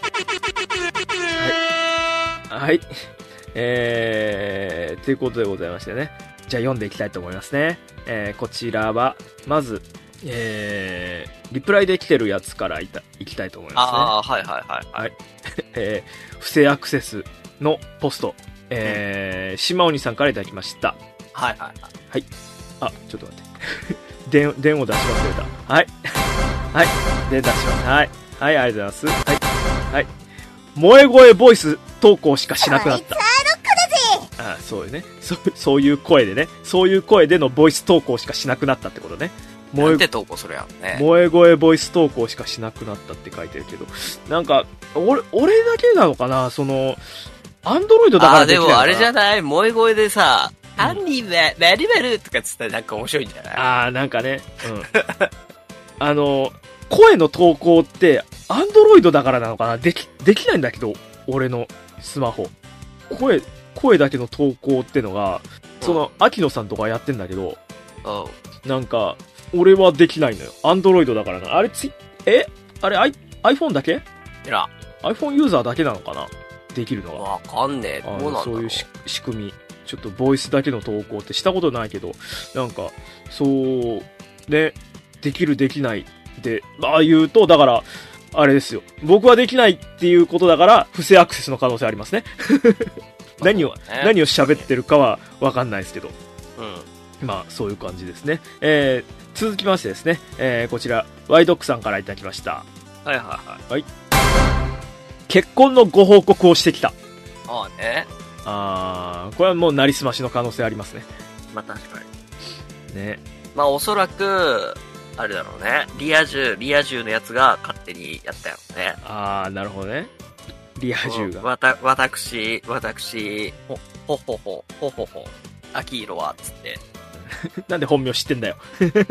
はい。はい。えー、ということでございましてね。じゃあ読んでいきたいと思いますね。えー、こちらは、まず、えー、リプライで来てるやつからいた、いきたいと思いますね。 ああ、はいはいはい。 はい。えー、不正アクセスのポスト、えー、島鬼さんからいただきました。 はいはいはい。 はい。あ、ちょっと待って。電、電を出し忘れた。はい。はい。電出します。はい。はい、ありがとうございます。はい。はい。萌え声ボイス投稿しかしなくなった。ああ、そうよね。そう、そういう声でね。そういう声でのボイス投稿しかしなくなったってことね。 萌え、なんて投稿するやんね。 萌え声ボイス投稿しかしなくなったって書いてるけど。なんか、俺、俺だけなのかなその、アンドロイドだからできないのかな。 あ、でもあれじゃない萌え声でさ、アンニーベルベルとかつったらなんか面白いんじゃない？ ああ、なんかね。うん。あの、声の投稿って、アンドロイドだからなのかなでき、できないんだけど、 俺のスマホ。声、声だけの投稿ってのが、その、秋野さんとかやってんだけど、なんか、俺はできないのよ。アンドロイドだからな。あれつい、えあれ、I、iPhone だけ？ いや。 iPhone ユーザーだけなのかなできるのは。 わかんねえ。どうなんだろう。 そういうし仕組み。ちょっとボイスだけの投稿ってしたことないけど、なんか、そう、ね、できるできないで、まあ言うと、だから、あれですよ。僕はできないっていうことだから、不正アクセスの可能性ありますね。何を、何を喋ってるかはわかんないですけど。うん。まあ、そういう感じですね。えー、続きましてですね、えー、こちら、ワイドックさんからいただきました。 はいはいはい。 はい。結婚のご報告をしてきた。 ああね。 あー、これはもうなりすましの可能性ありますね。 まあ確かに。 ね。 まあおそらく、あれだろうね。リア充、リア充のやつが勝手にやったよね。 あー、なるほどね。リア充が。 わた、私、私、ほ、ほほほ、ほほほ、秋色は、つって。 なんで本名知ってんだよ。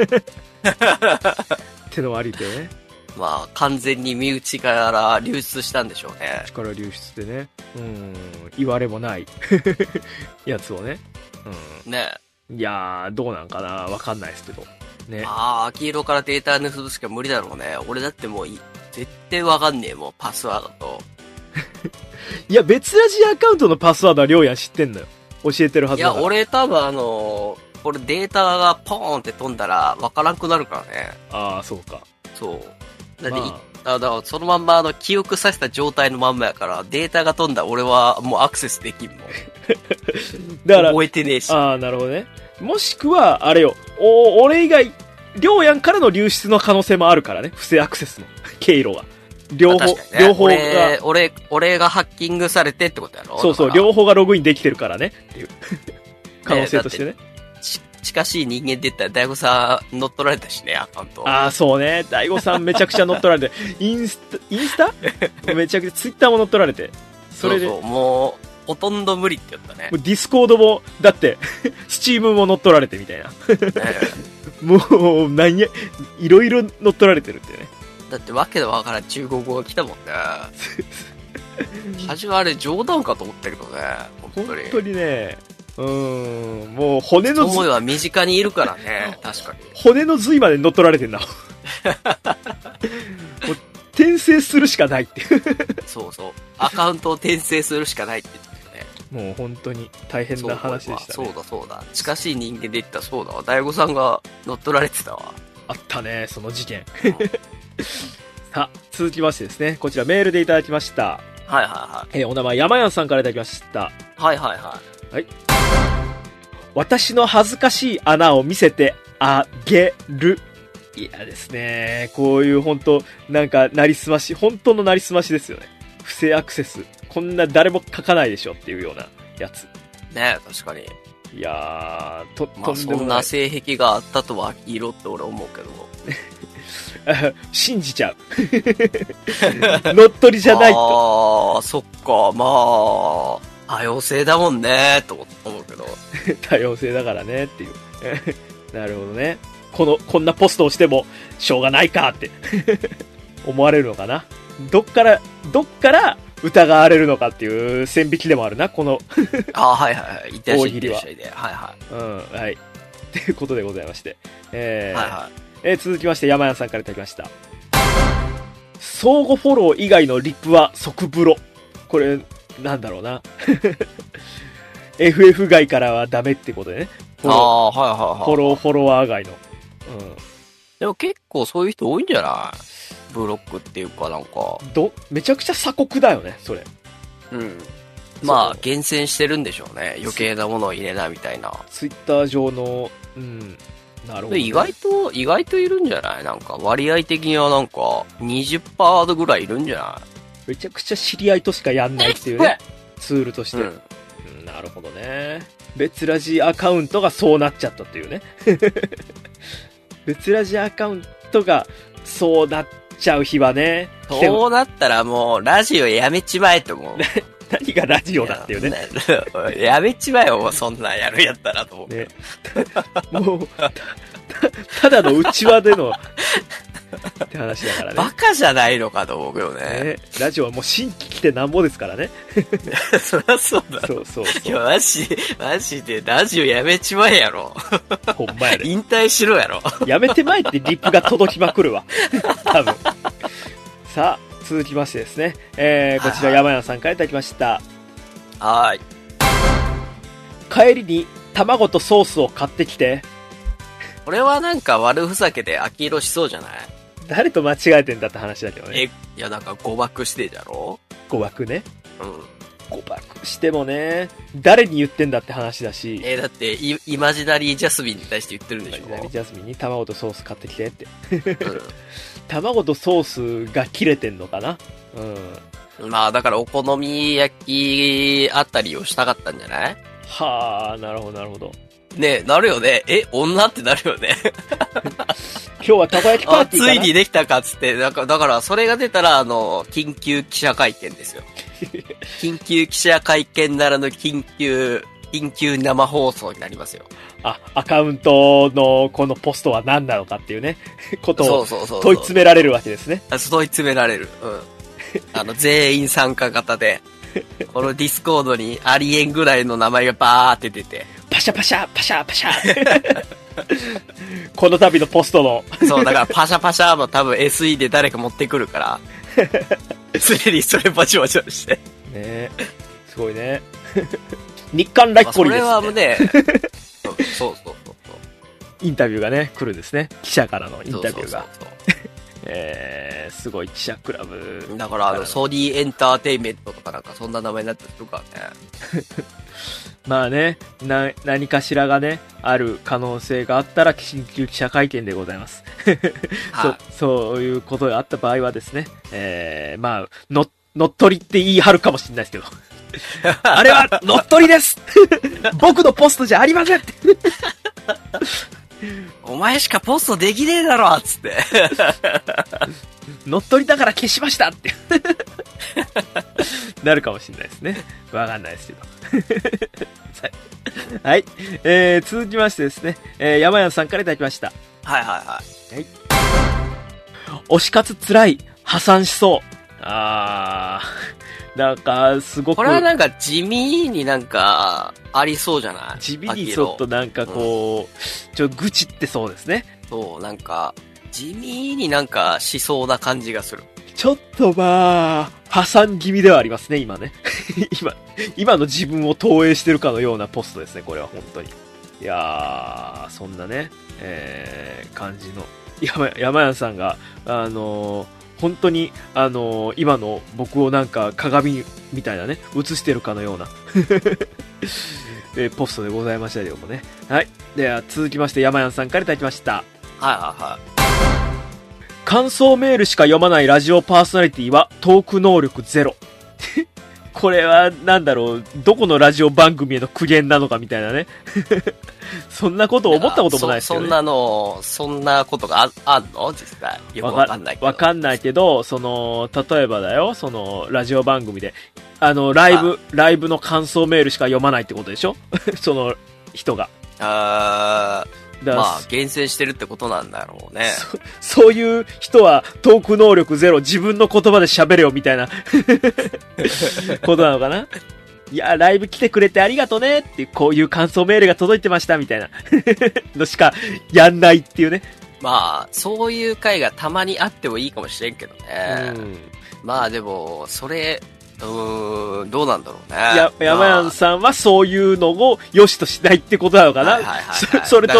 ってのはありでね。 まあ、完全に身内から流出したんでしょうね。 力流出でね。うん、言われもないやつをね。 うん。ねいやー、どうなんかなわかんないですけど。ね。 ああ、秋色からデータ盗むしか無理だろうね。俺だってもうい、絶対わかんねえもん、パスワードと。 いや、別ラジアカウントのパスワードはりょうやん知ってんのよ。教えてるはずだから。 いや、俺多分あのー、これデータがポーンって飛んだらわからんくなるからね。 ああ、そうか。 そう。だって、 まあ、だからそのまんまあの記憶させた状態のまんまやから、データが飛んだ俺はもうアクセスできんもん。 だから、 覚えてねえし。 ああ、なるほどね。もしくは、あれよ、お、俺以外、りょうやんからの流出の可能性もあるからね。不正アクセスの経路が。両方、ね、両方が俺、俺、俺がハッキングされてってことやろ？ そうそう、両方がログインできてるからね。っていう。可能性としてね。 ち近しい人間で言ったら、大悟さん乗っ取られたしね、アカウント。 ああ、そうね。大悟さんめちゃくちゃ乗っ取られて。インスタ、インスタめちゃくちゃ、ツイッターも乗っ取られて。それで。 そうそう、もう、ほとんど無理って言ったね。 もうディスコードも、だって、スチームも乗っ取られてみたいな。もう、なんや、いろいろ乗っ取られてるってね。 だってわけでわからん中国語が来たもんね。初めあれ冗談かと思ったけどね。本当に。 本当にね、うーん、もう骨の思いは身近にいるからね。確かに。 骨の髄まで乗っ取られてんだ。もう転生するしかないって。 そうそう。アカウントを転生するしかないって言ってね。もう本当に大変な話でしたね。 そうだそうだ。近しい人間で言ったらそうだわ。大悟さんが乗っ取られてたわ。 あったね、その事件。さあ、続きましてですね、こちらメールでいただきました。 はいはいはい。 えー、お名前山谷さんからいただきました。 はいはいはい。 はい。私の恥ずかしい穴を見せてあげる。いやですね、こういう本当なんかなりすまし、本当のなりすましですよね。不正アクセス。こんな誰も書かないでしょっていうようなやつ。 ねえ、確かに。 いやー、と、 まあ、 とんでもない。 そんな性癖があったとは黄色って俺思うけど。 信じちゃう。乗っ取りじゃないと。 ああ、そっか、まあ、多様性だもんね、と思うけど。 多様性だからね、っていう。なるほどね。この、こんなポストをしても、しょうがないかって、思われるのかな。どっから、どっから疑われるのかっていう線引きでもあるな、この。 ああ、はいはいはい。いってらっしゃい、いってらっしゃいで。はいはい。 うん、はい。っていうことでございまして。えー、 はいはい。 えー、続きまして山谷さんからいただきました。相互フォロー以外のリップは即風呂。これ、なんだろうな。エフエフ 外からはダメってことでね。 ああ、はいはいはい。 フォロー、フォロワー外の。うん。 でも結構そういう人多いんじゃないブロックっていうかなんか。 ど、めちゃくちゃ鎖国だよね、それ。 うん。まあ、厳選してるんでしょうね。余計なものを入れないみたいな。 ツイッター上の、うん。なるほど、ね。 意外と、意外といるんじゃないなんか、割合的にはなんか、にじゅっパーセントぐらいいるんじゃないめちゃくちゃ知り合いとしかやんないっていうね。ツールとして、 うんうん。なるほどね。別ラジアカウントがそうなっちゃったっていうね。別ラジアカウントがそうなっちゃう日はね。 そうなったらもう、ラジオやめちまえと思う。 何がラジオだっていうね。 や, やめちまえよ、そんなんやるやったらと思う。 ね、もうた、ただの内輪での、 って話だからね。 バカじゃないのかと思うよね。 ね、ラジオはもう新規来てなんぼですからね。 そりゃそうだ。 そうそうそう。 いや、マジ、マジでラジオやめちまえやろ。 ほんまやで。 引退しろやろ。 やめてまえってリップが届きまくるわ。多分。さあ、続きましてですね。えー、こちら山谷さんからいただきました。 はーい。 帰りに卵とソースを買ってきて。 これはなんか悪ふざけで秋色しそうじゃない？ 誰と間違えてんだって話だけどね。 え、いやなんか誤爆してじゃろ？ 誤爆ね。 うん。 誤爆してもね、誰に言ってんだって話だし。 えー、だってイ、イマジナリージャスミンに対して言ってるんでしょ？イマジナリージャスミンに卵とソース買ってきてって。 うん、 卵とソースが切れてんのかな？ うん。まあだからお好み焼きあたりをしたかったんじゃない？ はあ、なるほどなるほど。 ねえ、なるよね。え、女ってなるよね。 今日はたこ焼きパーティーかな？ ついにできたかっつって、だから、だからそれが出たら、あの、緊急記者会見ですよ。緊急記者会見ならぬ緊急、緊急生放送になりますよ。 あ、アカウントのこのポストは何なのかっていうね、ことをそうそうそう問い詰められるわけですね。 問い詰められる。うん。あの、全員参加型で、このディスコードにありえんぐらいの名前がバーって出て、 パシャパシャ、パシャパシャこの度のポストの。 そう、だからパシャパシャも多分 エスイー で誰か持ってくるから、すでにそれバチバチして。ねえ、すごいね。日刊ライコリです、ね。 それはね、そうそうそうそう。 インタビューがね、来るんですね。記者からのインタビューが。そうそうそうそうえー、すごい記者クラブ。 だから、あの、ソニーエンターテインメントとかなんかそんな名前になってるからね。 まあね、な、何かしらがね、ある可能性があったら、緊急記者会見でございます。はい、そ、そういうことがあった場合はですね、えー、まあ、の、乗っ取りって言い張るかもしれないですけど。あれは乗っ取りです僕のポストじゃありませんお前しかポストできねえだろつって。 乗っ取りだから消しましたってなるかもしれないですね。わかんないですけど。はい。えー、続きましてですね、えー、山谷さんからいただきました。 はいはいはい。はい。 推し活つらい。破産しそう。あー。なんか、すごく。 これはなんか地味になんか、ありそうじゃない？ 地味にちょっとなんかこう、うん、ちょっと愚痴ってそうですね。 そう、なんか、地味になんかしそうな感じがする。 ちょっとまあ、破産気味ではありますね、今ね。今、今の自分を投影してるかのようなポストですね、これは本当に。いやー、そんなね、えー、感じの。山、山谷さんが、あのー、本当に、あのー、今の僕をなんか鏡みたいなね、映してるかのような、えー、ポストでございましたけどもね。はい。では、続きまして山谷さんからいただきました。 はいはいはい。 感想メールしか読まないラジオパーソナリティはトーク能力ゼロ。これはなんだろう、どこのラジオ番組への苦言なのかみたいなね。そんなこと思ったこともないですけどね。 そ, そんなの、そんなことが あ, あんの実際。よくわかんないけど。 わかんないけど、その、例えばだよ、その、ラジオ番組で、あの、ライブ、ライブの感想メールしか読まないってことでしょその人が。 あー。まあ、厳選してるってことなんだろうね。 そ、そういう人はトーク能力ゼロ、自分の言葉で喋れよみたいなことなのかな。いや、ライブ来てくれてありがとねっていう、こういう感想メールが届いてましたみたいなのしかやんないっていうね。 まあ、そういう回がたまにあってもいいかもしれんけどね。うん、まあでも、それ、うーん、どうなんだろうね。 や、山谷さんはそういうのを良しとしないってことなのかな。はいはいはい、はい、それと。 だから、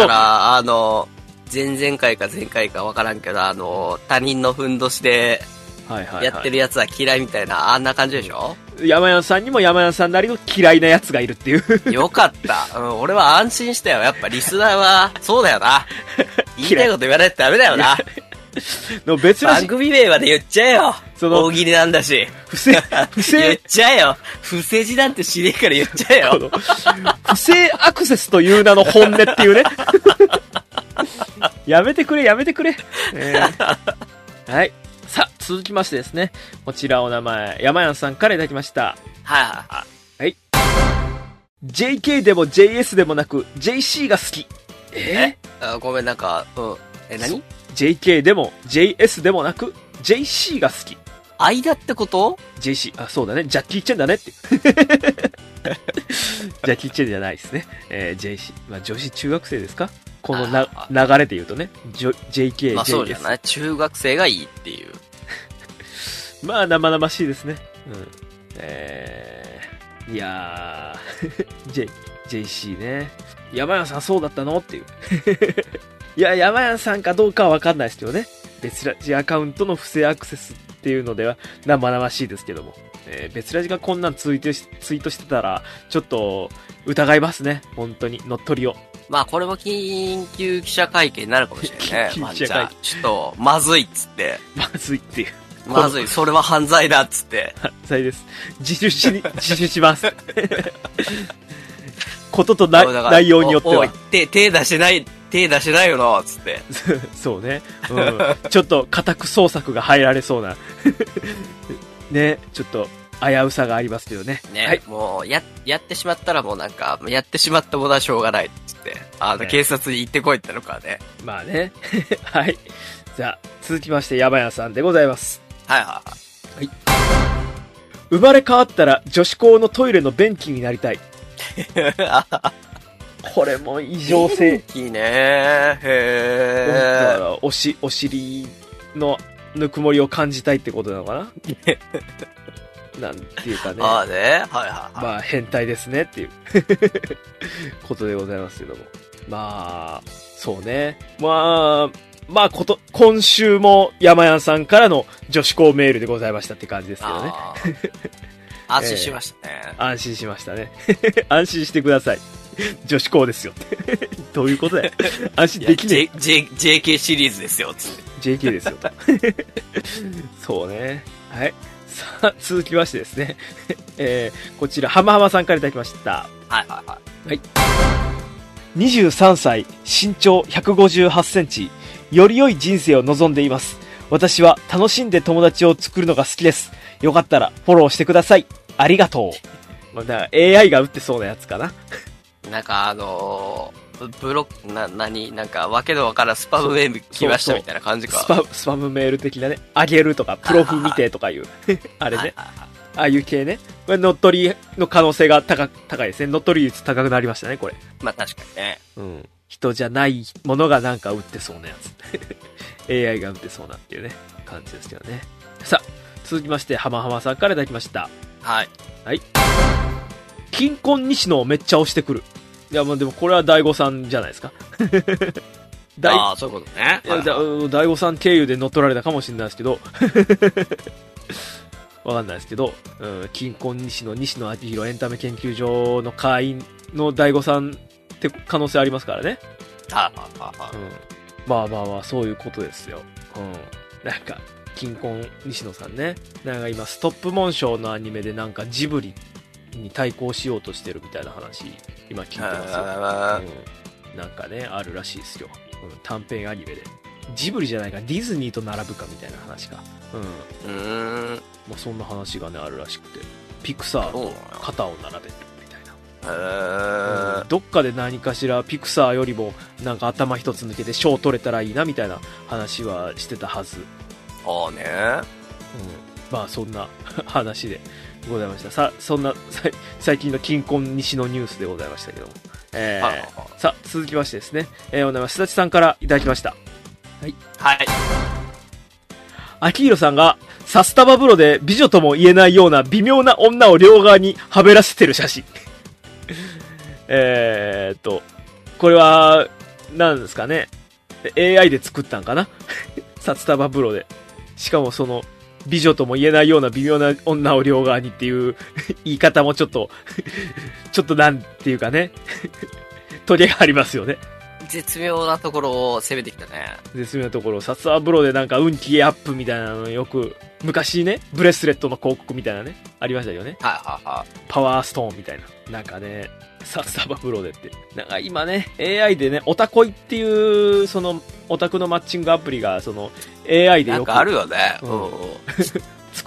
あの、前々回か前回かわからんけど、あの、他人のふんどしで、やってるやつは嫌いみたいな、あんな感じでしょ？ 山谷さんにも山谷さんなりの嫌いなやつがいるっていう。 よかった。うん、俺は安心したよ。やっぱリスナーは、そうだよな。言いたいこと言わないとダメだよな。 の別番組名まで言っちゃえよ。その大喜利なんだし。 不正、不正。 言っちゃえよ。不正字なんて知れんから言っちゃえよ。 不正アクセスという名の本音っていうね。やめてくれ、やめてくれ。えー、はい。さあ、続きましてですね。こちらお名前、山谷さんからいただきました。 はいはいはい。 はい。ジェイケー でも ジェイエス でもなく ジェイシー が好き。 えあごめん、なんか、うん。 え、何？ ジェイケー でも ジェイエス でもなく ジェイシー が好き。 間ってこと？ ジェイシー、あ、そうだね。ジャッキー・チェンだねって。ジャッキー・チェンじゃないですね。えー、ジェイシー。まあ、女子中学生ですか？このな流れで言うとね。ジェイケー、 まあそうじゃジェイエス。 ない。中学生がいいっていう。 まあ、生々しいですね。うん。えー、いやー、J、ジェイシー ね。山谷さんそうだったのっていう。いや、山谷さんかどうかはわかんないですけどね。別ラジアカウントの不正アクセスっていうのでは生々しいですけども。えー、別ラジがこんなんツイートし、ツイートしてたら、ちょっと疑いますね。本当に。乗っ取りを。 まあこれも緊急記者会見になるかもしれないね。 緊急記者会見。 まあ、ちょっと、まずいっつって。 まずいっていう。 まずい、それは犯罪だっつって。 犯罪です。自首しに、自首します。こととな内容によっては。 おい、手、手出してない、手出してないよな、つって。 そうね。うん。ちょっと家宅捜索が入られそうな。ね、ちょっと危うさがありますけどね。 ね、 はい、 もう、や、やってしまったらもうなんか、やってしまったものはしょうがないっつって。あの、ね、警察に行ってこいってのかね。 まあね。はい。じゃあ、続きまして、山谷さんでございます。 はいはいはい。 生まれ変わったら女子校のトイレの便器になりたい。これも異常性。 便器ね。へー。 おし、お尻のぬくもりを感じたいってことなのかななんていうかね。 ああね。はいはいはい。 まあ、変態ですねっていうことでございますけども。まあ、そうね。まあ、まあ、こと、今週も山谷さんからの女子校メールでございましたって感じですけどね。 安心しましたね。 えー、安心しましたね。安心してください。女子校ですよ。どういうことだよ。安心できねえ。J、ジェイケー シリーズですよ、つって。 ジェイケー ですよ。そうね。はい。さあ、続きましてですね。えー、こちら、浜浜さんからいただきました。 はいはいはい。 はい。にじゅうさんさい、身長ひゃくごじゅうはちセンチ、より良い人生を望んでいます。私は楽しんで友達を作るのが好きです。よかったらフォローしてください。ありがとう。まあ、だから エーアイ が打ってそうなやつかな。 なんかあのー、ブロック、な、なに、なんかわけのわからんスパムメール来ましたみたいな感じか。 スパ、スパムメール的なね、あげるとか、プロフ見てとかいう、あれね。ああいう系ね。これ乗っ取りの可能性が高、高いですね。乗っ取り率高くなりましたね、これ。 まあ確かにね。 うん。人じゃないものがなんか打ってそうなやつ。エーアイ が打ってそうなっていうね、感じですけどね。さあ、続きまして、浜浜さんからいただきました。 はい。 はい。金婚西野をめっちゃ押してくる。いや、まあでもこれは大悟さんじゃないですか。 ああ、そういうことね。 いや、はいはい、大悟さん経由で乗っ取られたかもしれないですけど。わかんないですけど、うん、金婚西野、西野昭弘エンタメ研究所の会員の大悟さんって可能性ありますからね。 はあ、はあはあ、 うん。まあまあまあ、そういうことですよ。うん。なんか、金婚西野さんね。なんか今、ストップモーションのアニメでなんかジブリに対抗しようとしてるみたいな話、今聞いてますよ。うん。なんかね、あるらしいですよ。うん。短編アニメで。ジブリじゃないか、ディズニーと並ぶかみたいな話か。うん。 うーん。 まあ、そんな話がね、あるらしくて。ピクサーと肩を並べるみたいな。 へー、 うん。どっかで何かしらピクサーよりもなんか頭一つ抜けて賞取れたらいいなみたいな話はしてたはず。 ああね。 うん。まあそんな話でございました。さ、そんな最近の金婚西のニュースでございましたけども。えー、さあ、続きましてですね。えー、お名前、すだちさんからいただきました。はい。 はい。 アキヒロさんが、サスタバ風呂で美女とも言えないような微妙な女を両側にはべらせてる写真。えーっと、これは、何ですかね。エーアイ で作ったんかなサスタバ風呂で。しかもその、美女とも言えないような微妙な女を両側にっていう言い方もちょっと、ちょっとなんていうかね、トゲがありますよね。 絶妙なところを攻めてきたね。 絶妙なところ、サツア風呂でなんか運気アップみたいなのよく、昔ね、ブレスレットの広告みたいなね、ありましたよね。 はいはいはい。 パワーストーンみたいな。なんかね、サツア風呂でって。なんか今ね、エーアイ でね、オタコイっていう、その、オタクのマッチングアプリが、その、エーアイ でよく。 なんかあるよね。 うん、作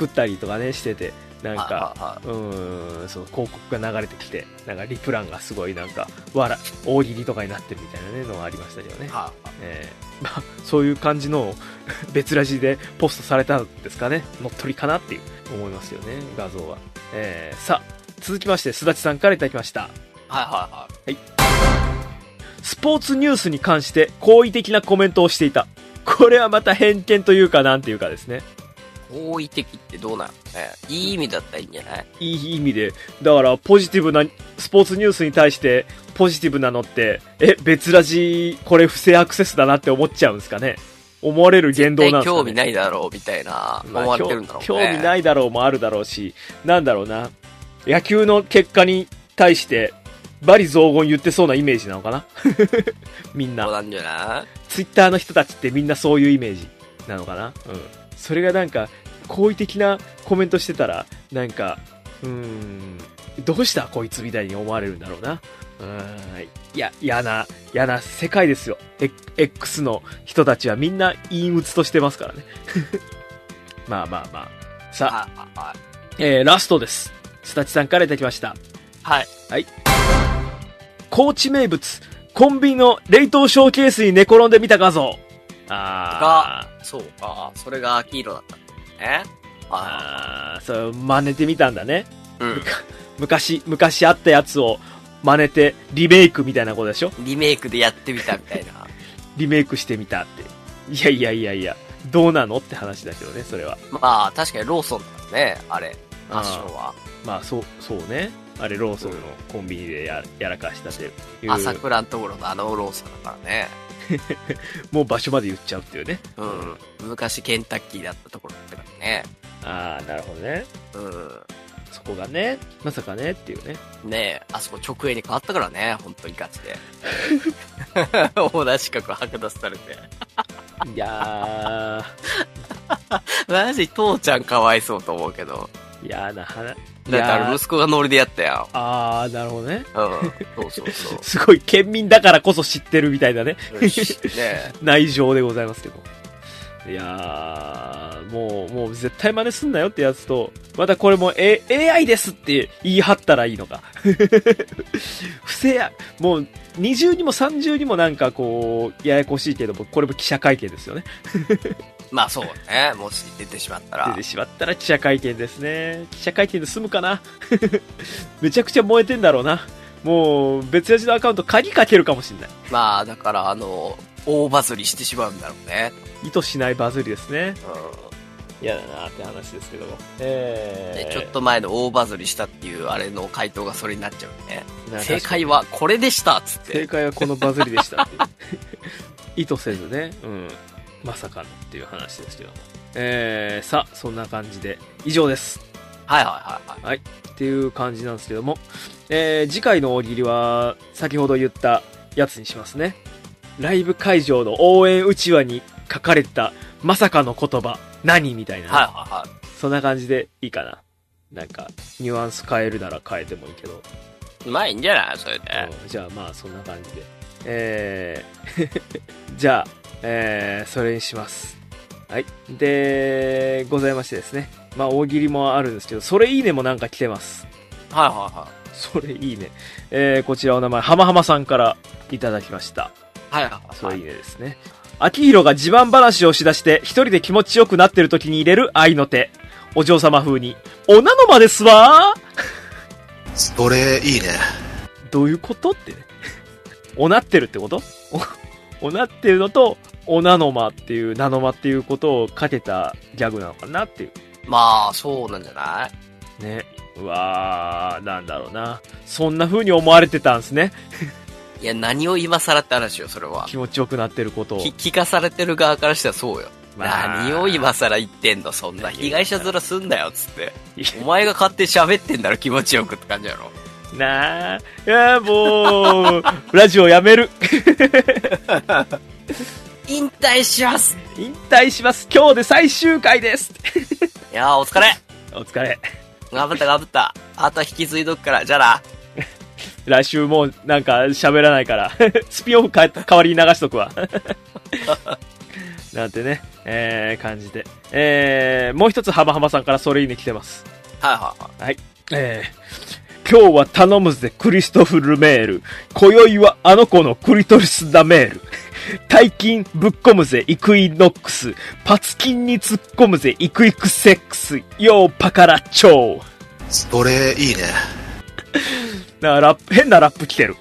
作ったりとかねしてて、なんか、 はいはいはい、 うーん、そう広告が流れてきて、なんかリプランがすごいなんかわら大喜利とかになってるみたいなねのがありましたけどね。 はいはい、 えー、まあそういう感じの別ラジでポストされたんですかね。乗っ取りかなっていう思いますよね、画像は。えー、さあ続きましてすだちさんからいただきました。 はいはい、 はい。スポーツニュースに関して好意的なコメントをしていた。これはまた偏見というかなんていうかですね。 好意的ってどうなのね。いい意味だったらいいんじゃない？ いい意味で。だからポジティブなスポーツニュースに対してポジティブなのって、え、別ラジこれ不正アクセスだなって思っちゃうんですかね。思われる言動なんですかね。 興味ないだろうみたいな思われてるんだろうね。 まあ、興味ないだろうもあるだろうし、なんだろうな。野球の結果に対して罵詈雑言言ってそうなイメージなのかなみんな。 そうなんじゃない？ ツイッターの人たちってみんなそういうイメージなのかな。うん。それがなんか、好意的なコメントしてたら、なんか、うーん、どうしたこいつみたいに思われるんだろうな。うーん。いや、嫌な、嫌な世界ですよ。X の人たちはみんな陰鬱としてますからね。まあまあまあ。さあ、 あ、はい、 えー、ラストです。すたちさんからいただきました。 はい。 はい。高知名物、コンビニの冷凍ショーケースに寝転んでみた画像。あー。そうか。それが秋色だったんだね。 あー、そう、真似てみたんだね。 うん。 昔、昔あったやつを真似て、リメイクみたいなことでしょ？ リメイクでやってみたみたいな。 リメイクしてみたって。いやいやいやいや、どうなのって話だけどね、それは。 まあ、確かにローソンだね、あれ。発祥は。 まあ、そう、そうね。あれ、ローソンのコンビニで や,、やらかしたっていう。 朝倉のところのあのローソンだからね。 もう場所まで言っちゃうっていうね。 うん。昔ケンタッキーだったところだからね。 ああ、なるほどね。 うん。 そこがね、まさかねっていうね。 ねえ、あそこ直営に変わったからね、本当にガチで。オーダー資格剥奪されて。 いやー。マジ父ちゃんかわいそうと思うけど。 いやーな話。 だから息子がノリでやったよ。 あー、なるほどね。 うん。そうそうそう。 すごい県民だからこそ知ってるみたいなね。 ね内情でございますけど。いやー、もう、もう絶対真似すんなよってやつと、またこれも、A、エーアイ ですって言い張ったらいいのか。不正や、もう二重にも三重にもなんかこう、ややこしいけども、これも記者会見ですよね。 まあそうね。もし出てしまったら。 出てしまったら記者会見ですね。記者会見で済むかな。めちゃくちゃ燃えてんだろうな。もう、別味のアカウント鍵かけるかもしんない。 まあ、だからあの、大バズりしてしまうんだろうね。 意図しないバズりですね。 うん。 嫌だなって話ですけども。えー、ちょっと前の大バズりしたっていうあれの回答がそれになっちゃうね。 な正解はこれでしたっつって。 正解はこのバズりでしたっていう。意図せずね。うん。まさかのっていう話ですけども。えー、さあ、そんな感じで以上です。 はいはいはいはい。 はい。っていう感じなんですけども。えー、次回の大喜利は、先ほど言ったやつにしますね。ライブ会場の応援うちわに書かれたまさかの言葉何みたいな、ね、 はいはいはい。 そんな感じでいいかな。なんかニュアンス変えるなら変えてもいいけど、 まあいいんじゃないそれで、 うん、じゃあまあそんな感じでえーじゃあ、えー、それにします。はいでございましてですね、まあ大喜利もあるんですけど、それいいねもなんか来てます。 はいはいはい。 それいいね、えー、こちらお名前はまはまさんからいただきました。 はいはいはい。 それいいねですね。秋広が自慢話をしだして一人で気持ちよくなってる時に入れる愛の手。お嬢様風に。おなのまですわー。 それいいね。 どういうことってね。おなってるってことお、おなってるのと、おなのまっていう、なのまっていうことをかけたギャグなのかなっていう。 まあ、そうなんじゃないね。うわー、なんだろうな。そんな風に思われてたんすね。 いや、何を今更って話よ、それは。 気持ちよくなってることを。 聞かされてる側からしたらそうよ。まあ、何を今更言ってんの、そんな。被害者面すんなよ、つって。お前が勝手に喋ってんだろ、気持ちよくって感じやろ。 なあ、いやもう、ラジオやめる。 引退します。 引退します。今日で最終回です。 いやー、お疲れ。 お疲れ。 頑張った頑張った。あとは引き継いどくから、じゃあな。 来週もうなんか喋らないから、スピンオフか代わりに流しとくわ。なんてね、えー、感じで。えー、もう一つハマハマさんからそれいいね来てます。 はいはいはい。 はい。えー、今日は頼むぜクリストフ・ルメール。今宵はあの子のクリトリス・ダメール。大金ぶっ込むぜイクイノックス。パツキンに突っ込むぜイクイクセックス。ヨーパカラッチョー。 それいいね。 なラップ変なラップ来てる。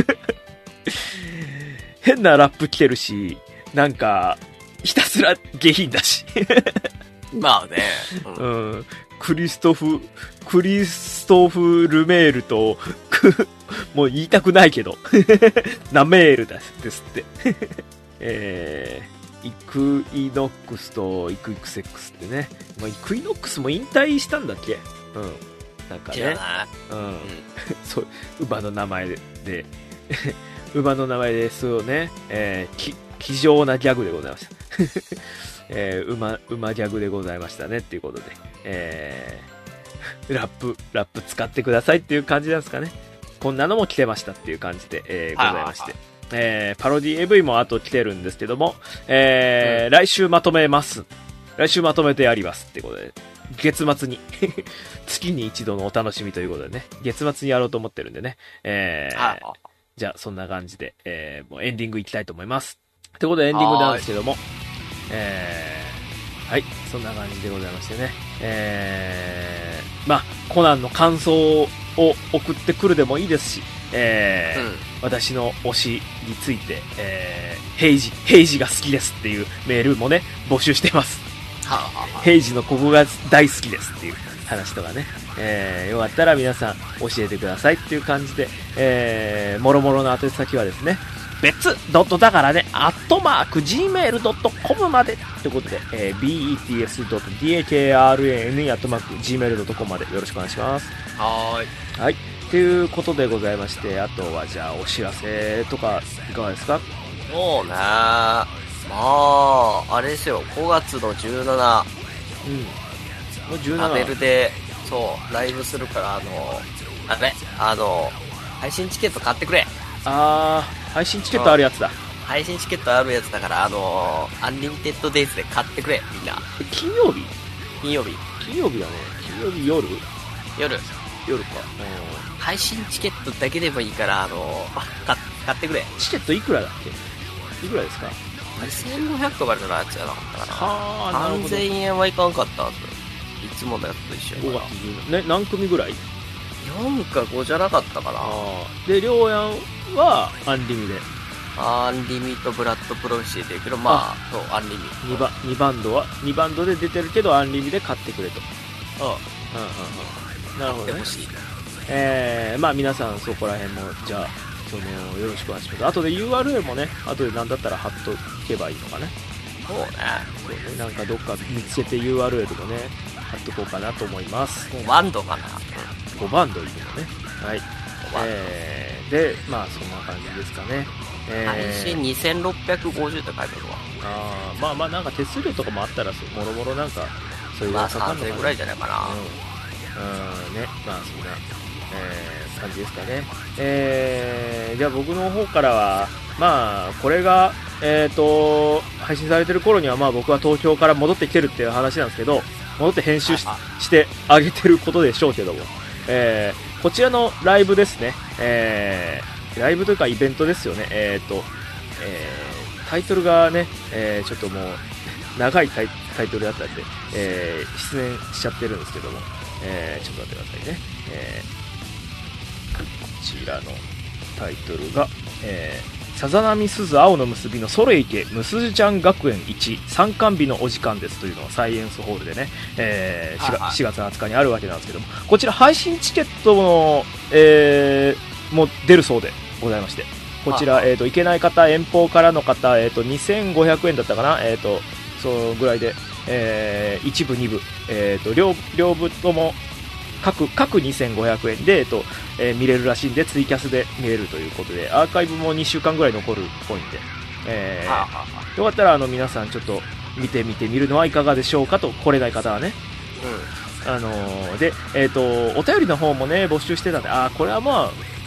変なラップ来てるし、なんかひたすら下品だし。 まあね、 うん、うん、クリストフクリストフ・ルメールともう言いたくないけどナメールですって。えー、イクイノックスとイクイクセックスってね、まあ、イクイノックスも引退したんだっけ。うん、なんかね、うん、そう、乳母の名前で、で乳母の名前で、そうね、えー、き、気丈なギャグでございました。えー、馬、馬ギャグでございましたね、っていうことで、えー、ラップ、ラップ使ってくださいっていう感じなんですかね。こんなのも来てましたっていう感じで、えー、ございまして。えー、パロディ エーブイ もあと来てるんですけども、えーうん、来週まとめます。来週まとめてやりますってことで、月末に月に一度のお楽しみということでね、月末にやろうと思ってるんでね、えー、じゃあそんな感じで、えー、もうエンディングいきたいと思います。ということでエンディングなんですけども、えー、はい、そんな感じでございましてね、えー、まあコナンの感想を送ってくるでもいいですし、えーうん、私の推しについて、えー、ヘイジ、ヘイジが好きですっていうメールもね募集してます。ヘイジのここが大好きですっていう話とかね、えー、よかったら皆さん教えてくださいっていう感じで、えー、もろもろの宛先はですね、別ドットだからねアットマーク ジーメールドットコム までということで、えー、ビーイーティーエスドットディーエーケーアールエーエヌイー アットマーク ジーメールドットコム までよろしくお願いします。 はーい。 はい。ということでございまして、あとはじゃあお知らせとかいかがですか？ そうね、まああれですよ、ごがつのじゅうしち、うん、もうじゅうしちラベルでそうライブするから、あのあれあの配信チケット買ってくれ。 あー、配信チケットあるやつだ。 配信チケットあるやつだから、あのアンリミテッドデイズで買ってくれみんな。 金曜日金曜日金曜日だね。金曜日夜夜夜か。 配信チケットだけでもいいから、あの買買ってくれ。 チケットいくらだっけ？いくらですか？ にせんごひゃくとかじゃないやつやなかったかな。 はあ、なるほど。 さんぜんえんはいかんかったはず。いつものやつと一緒に。 ごがつじゅうね、何組ぐらい？よんかごじゃなかったかな。 で、りょうやんはアンリミで。 アンリミとブラッドプロフェシーでいいけど、まあ、そう、アンリミ。 にばにバンドはにバンドで出てるけど、アンリミで買ってくれと。 ああ。 うんうんうん。なるほどね。 欲しい。 えー、まあ皆さんそこら辺も、じゃあ、その、よろしくお願いします。あとで ユーアールエル もね、あとでなんだったら貼っとけばいいのかね。 そうね。 そうね、なんかどっか見つけて ユーアールエル もね、貼っとこうかなと思います。 ごバンドかな。 ごバンドいるのね。はい。えー、で、まあそんな感じですかね。えー、配信にせんろっぴゃくごじゅうって書いてあるわ。 あー、まあまあなんか手数料とかもあったら、もろもろなんか、そういうのかかるのかな。まあさんぜんえんぐらいじゃないかな。 うん。うん、ね、まあそんな、えー、感じですかね。えー、じゃあ僕の方からは、まあこれが、えーと、配信されてる頃にはまあ僕は東京から戻ってきてるっていう話なんですけど、戻って編集 し, してあげてることでしょうけども、えー、こちらのライブですね、えー、ライブというかイベントですよね、えーと、えー、タイトルがね、えー、ちょっともう長いタイ、タイトルだったんで、えー、失念しちゃってるんですけども、えー、ちょっと待ってくださいね、えー、こちらのタイトルが、えーさざなみすず青の結びのそれいけむすずちゃん学園いち参観日のお時間ですというのがサイエンスホールでね、えー、しがつなつかにあるわけなんですけども、こちら配信チケットの、えー、も出るそうでございまして、こちら、えー、と行けない方、遠方からの方、えー、とにせんごひゃくえんだったかな、えー、とそのぐらいで、えー、いち部に部、えー、と 両, 両部とも各, 各にせんごひゃくえんで、えっとえー、見れるらしいんで、ツイキャスで見れるということで、アーカイブもにしゅうかんぐらい残るっぽいんで、えー、よかったらあの皆さんちょっと見てみてみるのはいかがでしょうかと、来れない方はね、うん、あのー、で、えっとお便りの方もね募集してたんで、あーこれはまあ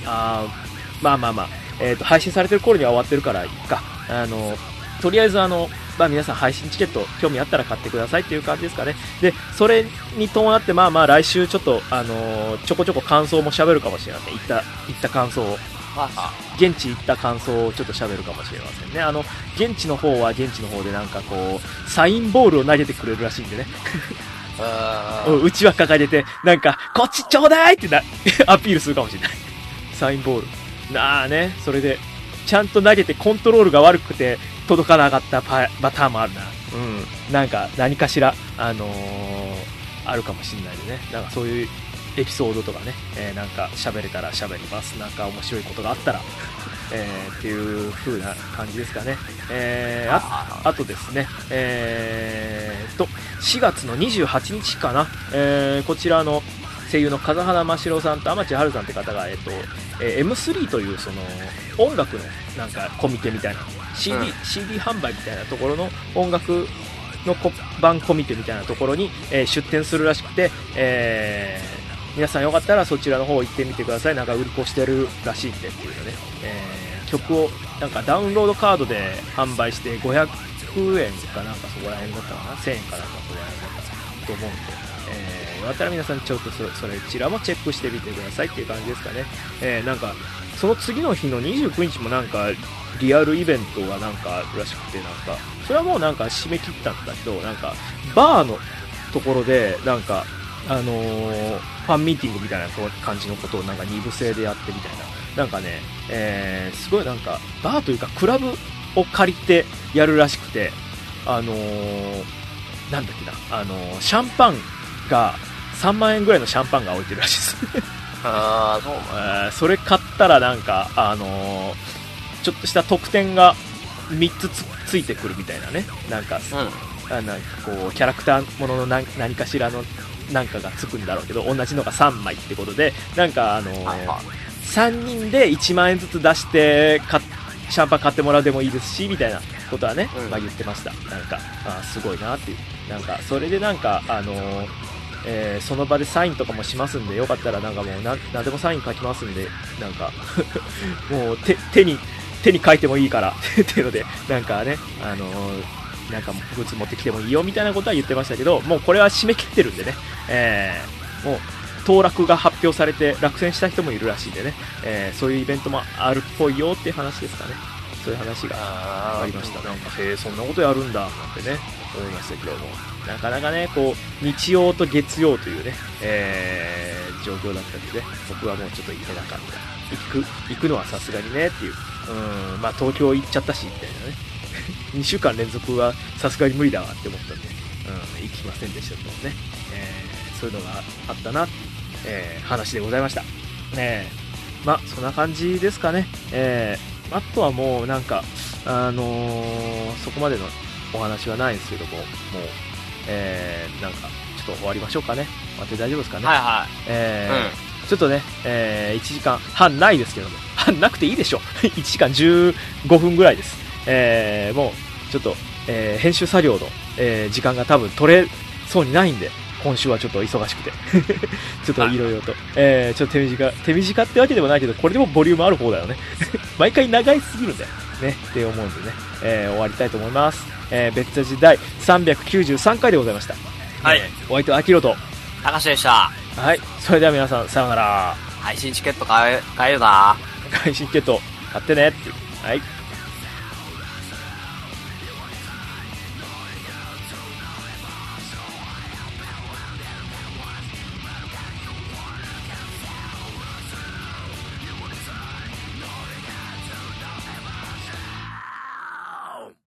あまあまあまあ、えっと、配信されてる頃には終わってるからいいか。あの、とりあえずあの、まあ皆さん配信チケット興味あったら買ってくださいっていう感じですかね。で、それに伴ってまあまあ来週ちょっと、あのー、ちょこちょこ感想も喋るかもしれません。行った、行った感想を。現地行った感想をちょっと喋るかもしれませんね。あの、現地の方は現地の方でなんかこう、サインボールを投げてくれるらしいんでね。うちわ掲げて、なんか、こっちちょうだいってな、アピールするかもしれない。サインボール。なあね、それで、ちゃんと投げてコントロールが悪くて届かなかったパパターンもあるな。うん。なんか、何かしら、あのー、あるかもしれないでね。なんかそういうエピソードとかね、えー、なんか喋れたら喋ります。なんか面白いことがあったら、えー、っていう風な感じですかね。えー、あ, あとですね、えーと、しがつのにじゅうはちにちかな、えー、こちらの声優の風花真城さんと天地春さんって方が、えっと、えー、エムスリー というその音楽のなんかコミケみたいな シーディー、うん、シーディー 販売みたいなところの音楽の版コミケみたいなところに、えー、出展するらしくて、えー、皆さんよかったらそちらの方行ってみてください。なんか売り越してるらしいんでっていうのね、えー、曲をなんかダウンロードカードで販売してごひゃくえんかなんかそこら辺だったかな、せんえんかなんかそこら辺だったと思うんで、えー、よかったら皆さんちょっと そ, それちらもチェックしてみてくださいっていう感じですかね。えー、なんかその次の日のにじゅうくにちもなんかリアルイベントがなんかあるらしくて、なんかそれはもうなんか締め切ったんだけど、なんかバーのところでなんかあのー、ファンミーティングみたいな感じのことをなんかに部制でやってみたいな、なんかね、えー、すごいなんかバーというかクラブを借りてやるらしくて、あのー、なんだっけな、あのー、シャンパンがさんまんえんぐらいのシャンパンが置いてるらしいですあー、そう、 えー、それ買ったらなんかあのー、ちょっとした特典がみっつ つ, ついてくるみたいなね、なんか、うん、あなんかこうキャラクターものの 何, 何かしらのなんかがつくんだろうけど、同じのがさんまいってことで、なんかあのー、さんにんでいちまんえんずつ出して買シャンパン買ってもらうでもいいですしみたいなことはね、うん、まあ、言ってました。なんかあすごいなっていう、なんかそれでなんかあのーえー、その場でサインとかもしますんで、よかったらなんかもうな何でもサイン書きますんで、なんかもう 手, 手に手に書いてもいいからっていうので、なんかね、あのー、なんかグッズ持ってきてもいいよみたいなことは言ってましたけど、もうこれは締め切ってるんでね、えー、もう当落が発表されて落選した人もいるらしいんでね、えー、そういうイベントもあるっぽいよっていう話ですかね。そういう話がありました。なんかへえ、そんなことやるんだなんてね思いましたけども、なかなかねこう日曜と月曜というね、えー、状況だったんでね、僕はもうちょっと行けなかった。行く行くのはさすがにねっていう、うん、まあ東京行っちゃったしみたいなねにしゅうかん連続はさすがに無理だわって思ったんで、うん、行きませんでしたけどね、えー、そういうのがあったな、えー、話でございましたね。まあそんな感じですかね。えーあとはもうなんか、あのー、そこまでのお話はないんですけども、もう、えー、なんか、ちょっと終わりましょうかね。終わって大丈夫ですかね。 はいはい。 えー、うん、ちょっとね、えー、いちじかんはんないですけども、半なくていいでしょ。いちじかんじゅうごふんぐらいです。えー、もう、ちょっと、えー、編集作業の、えー、時間が多分取れそうにないんで、今週はちょっと忙しくてちょっといろいろと、えー、ちょっと手短手短ってわけでもないけど、これでもボリュームある方だよね毎回長いすぎるんだよねって思うんでね、えー、終わりたいと思います。えー、別座時代さんびゃくきゅうじゅうさんかいでございました。はい、えー、お相手はアキロとたかしでした。 はい、それでは皆さんさようなら。 配信チケット買え買えるな。 配信チケット買ってねっていう、はい。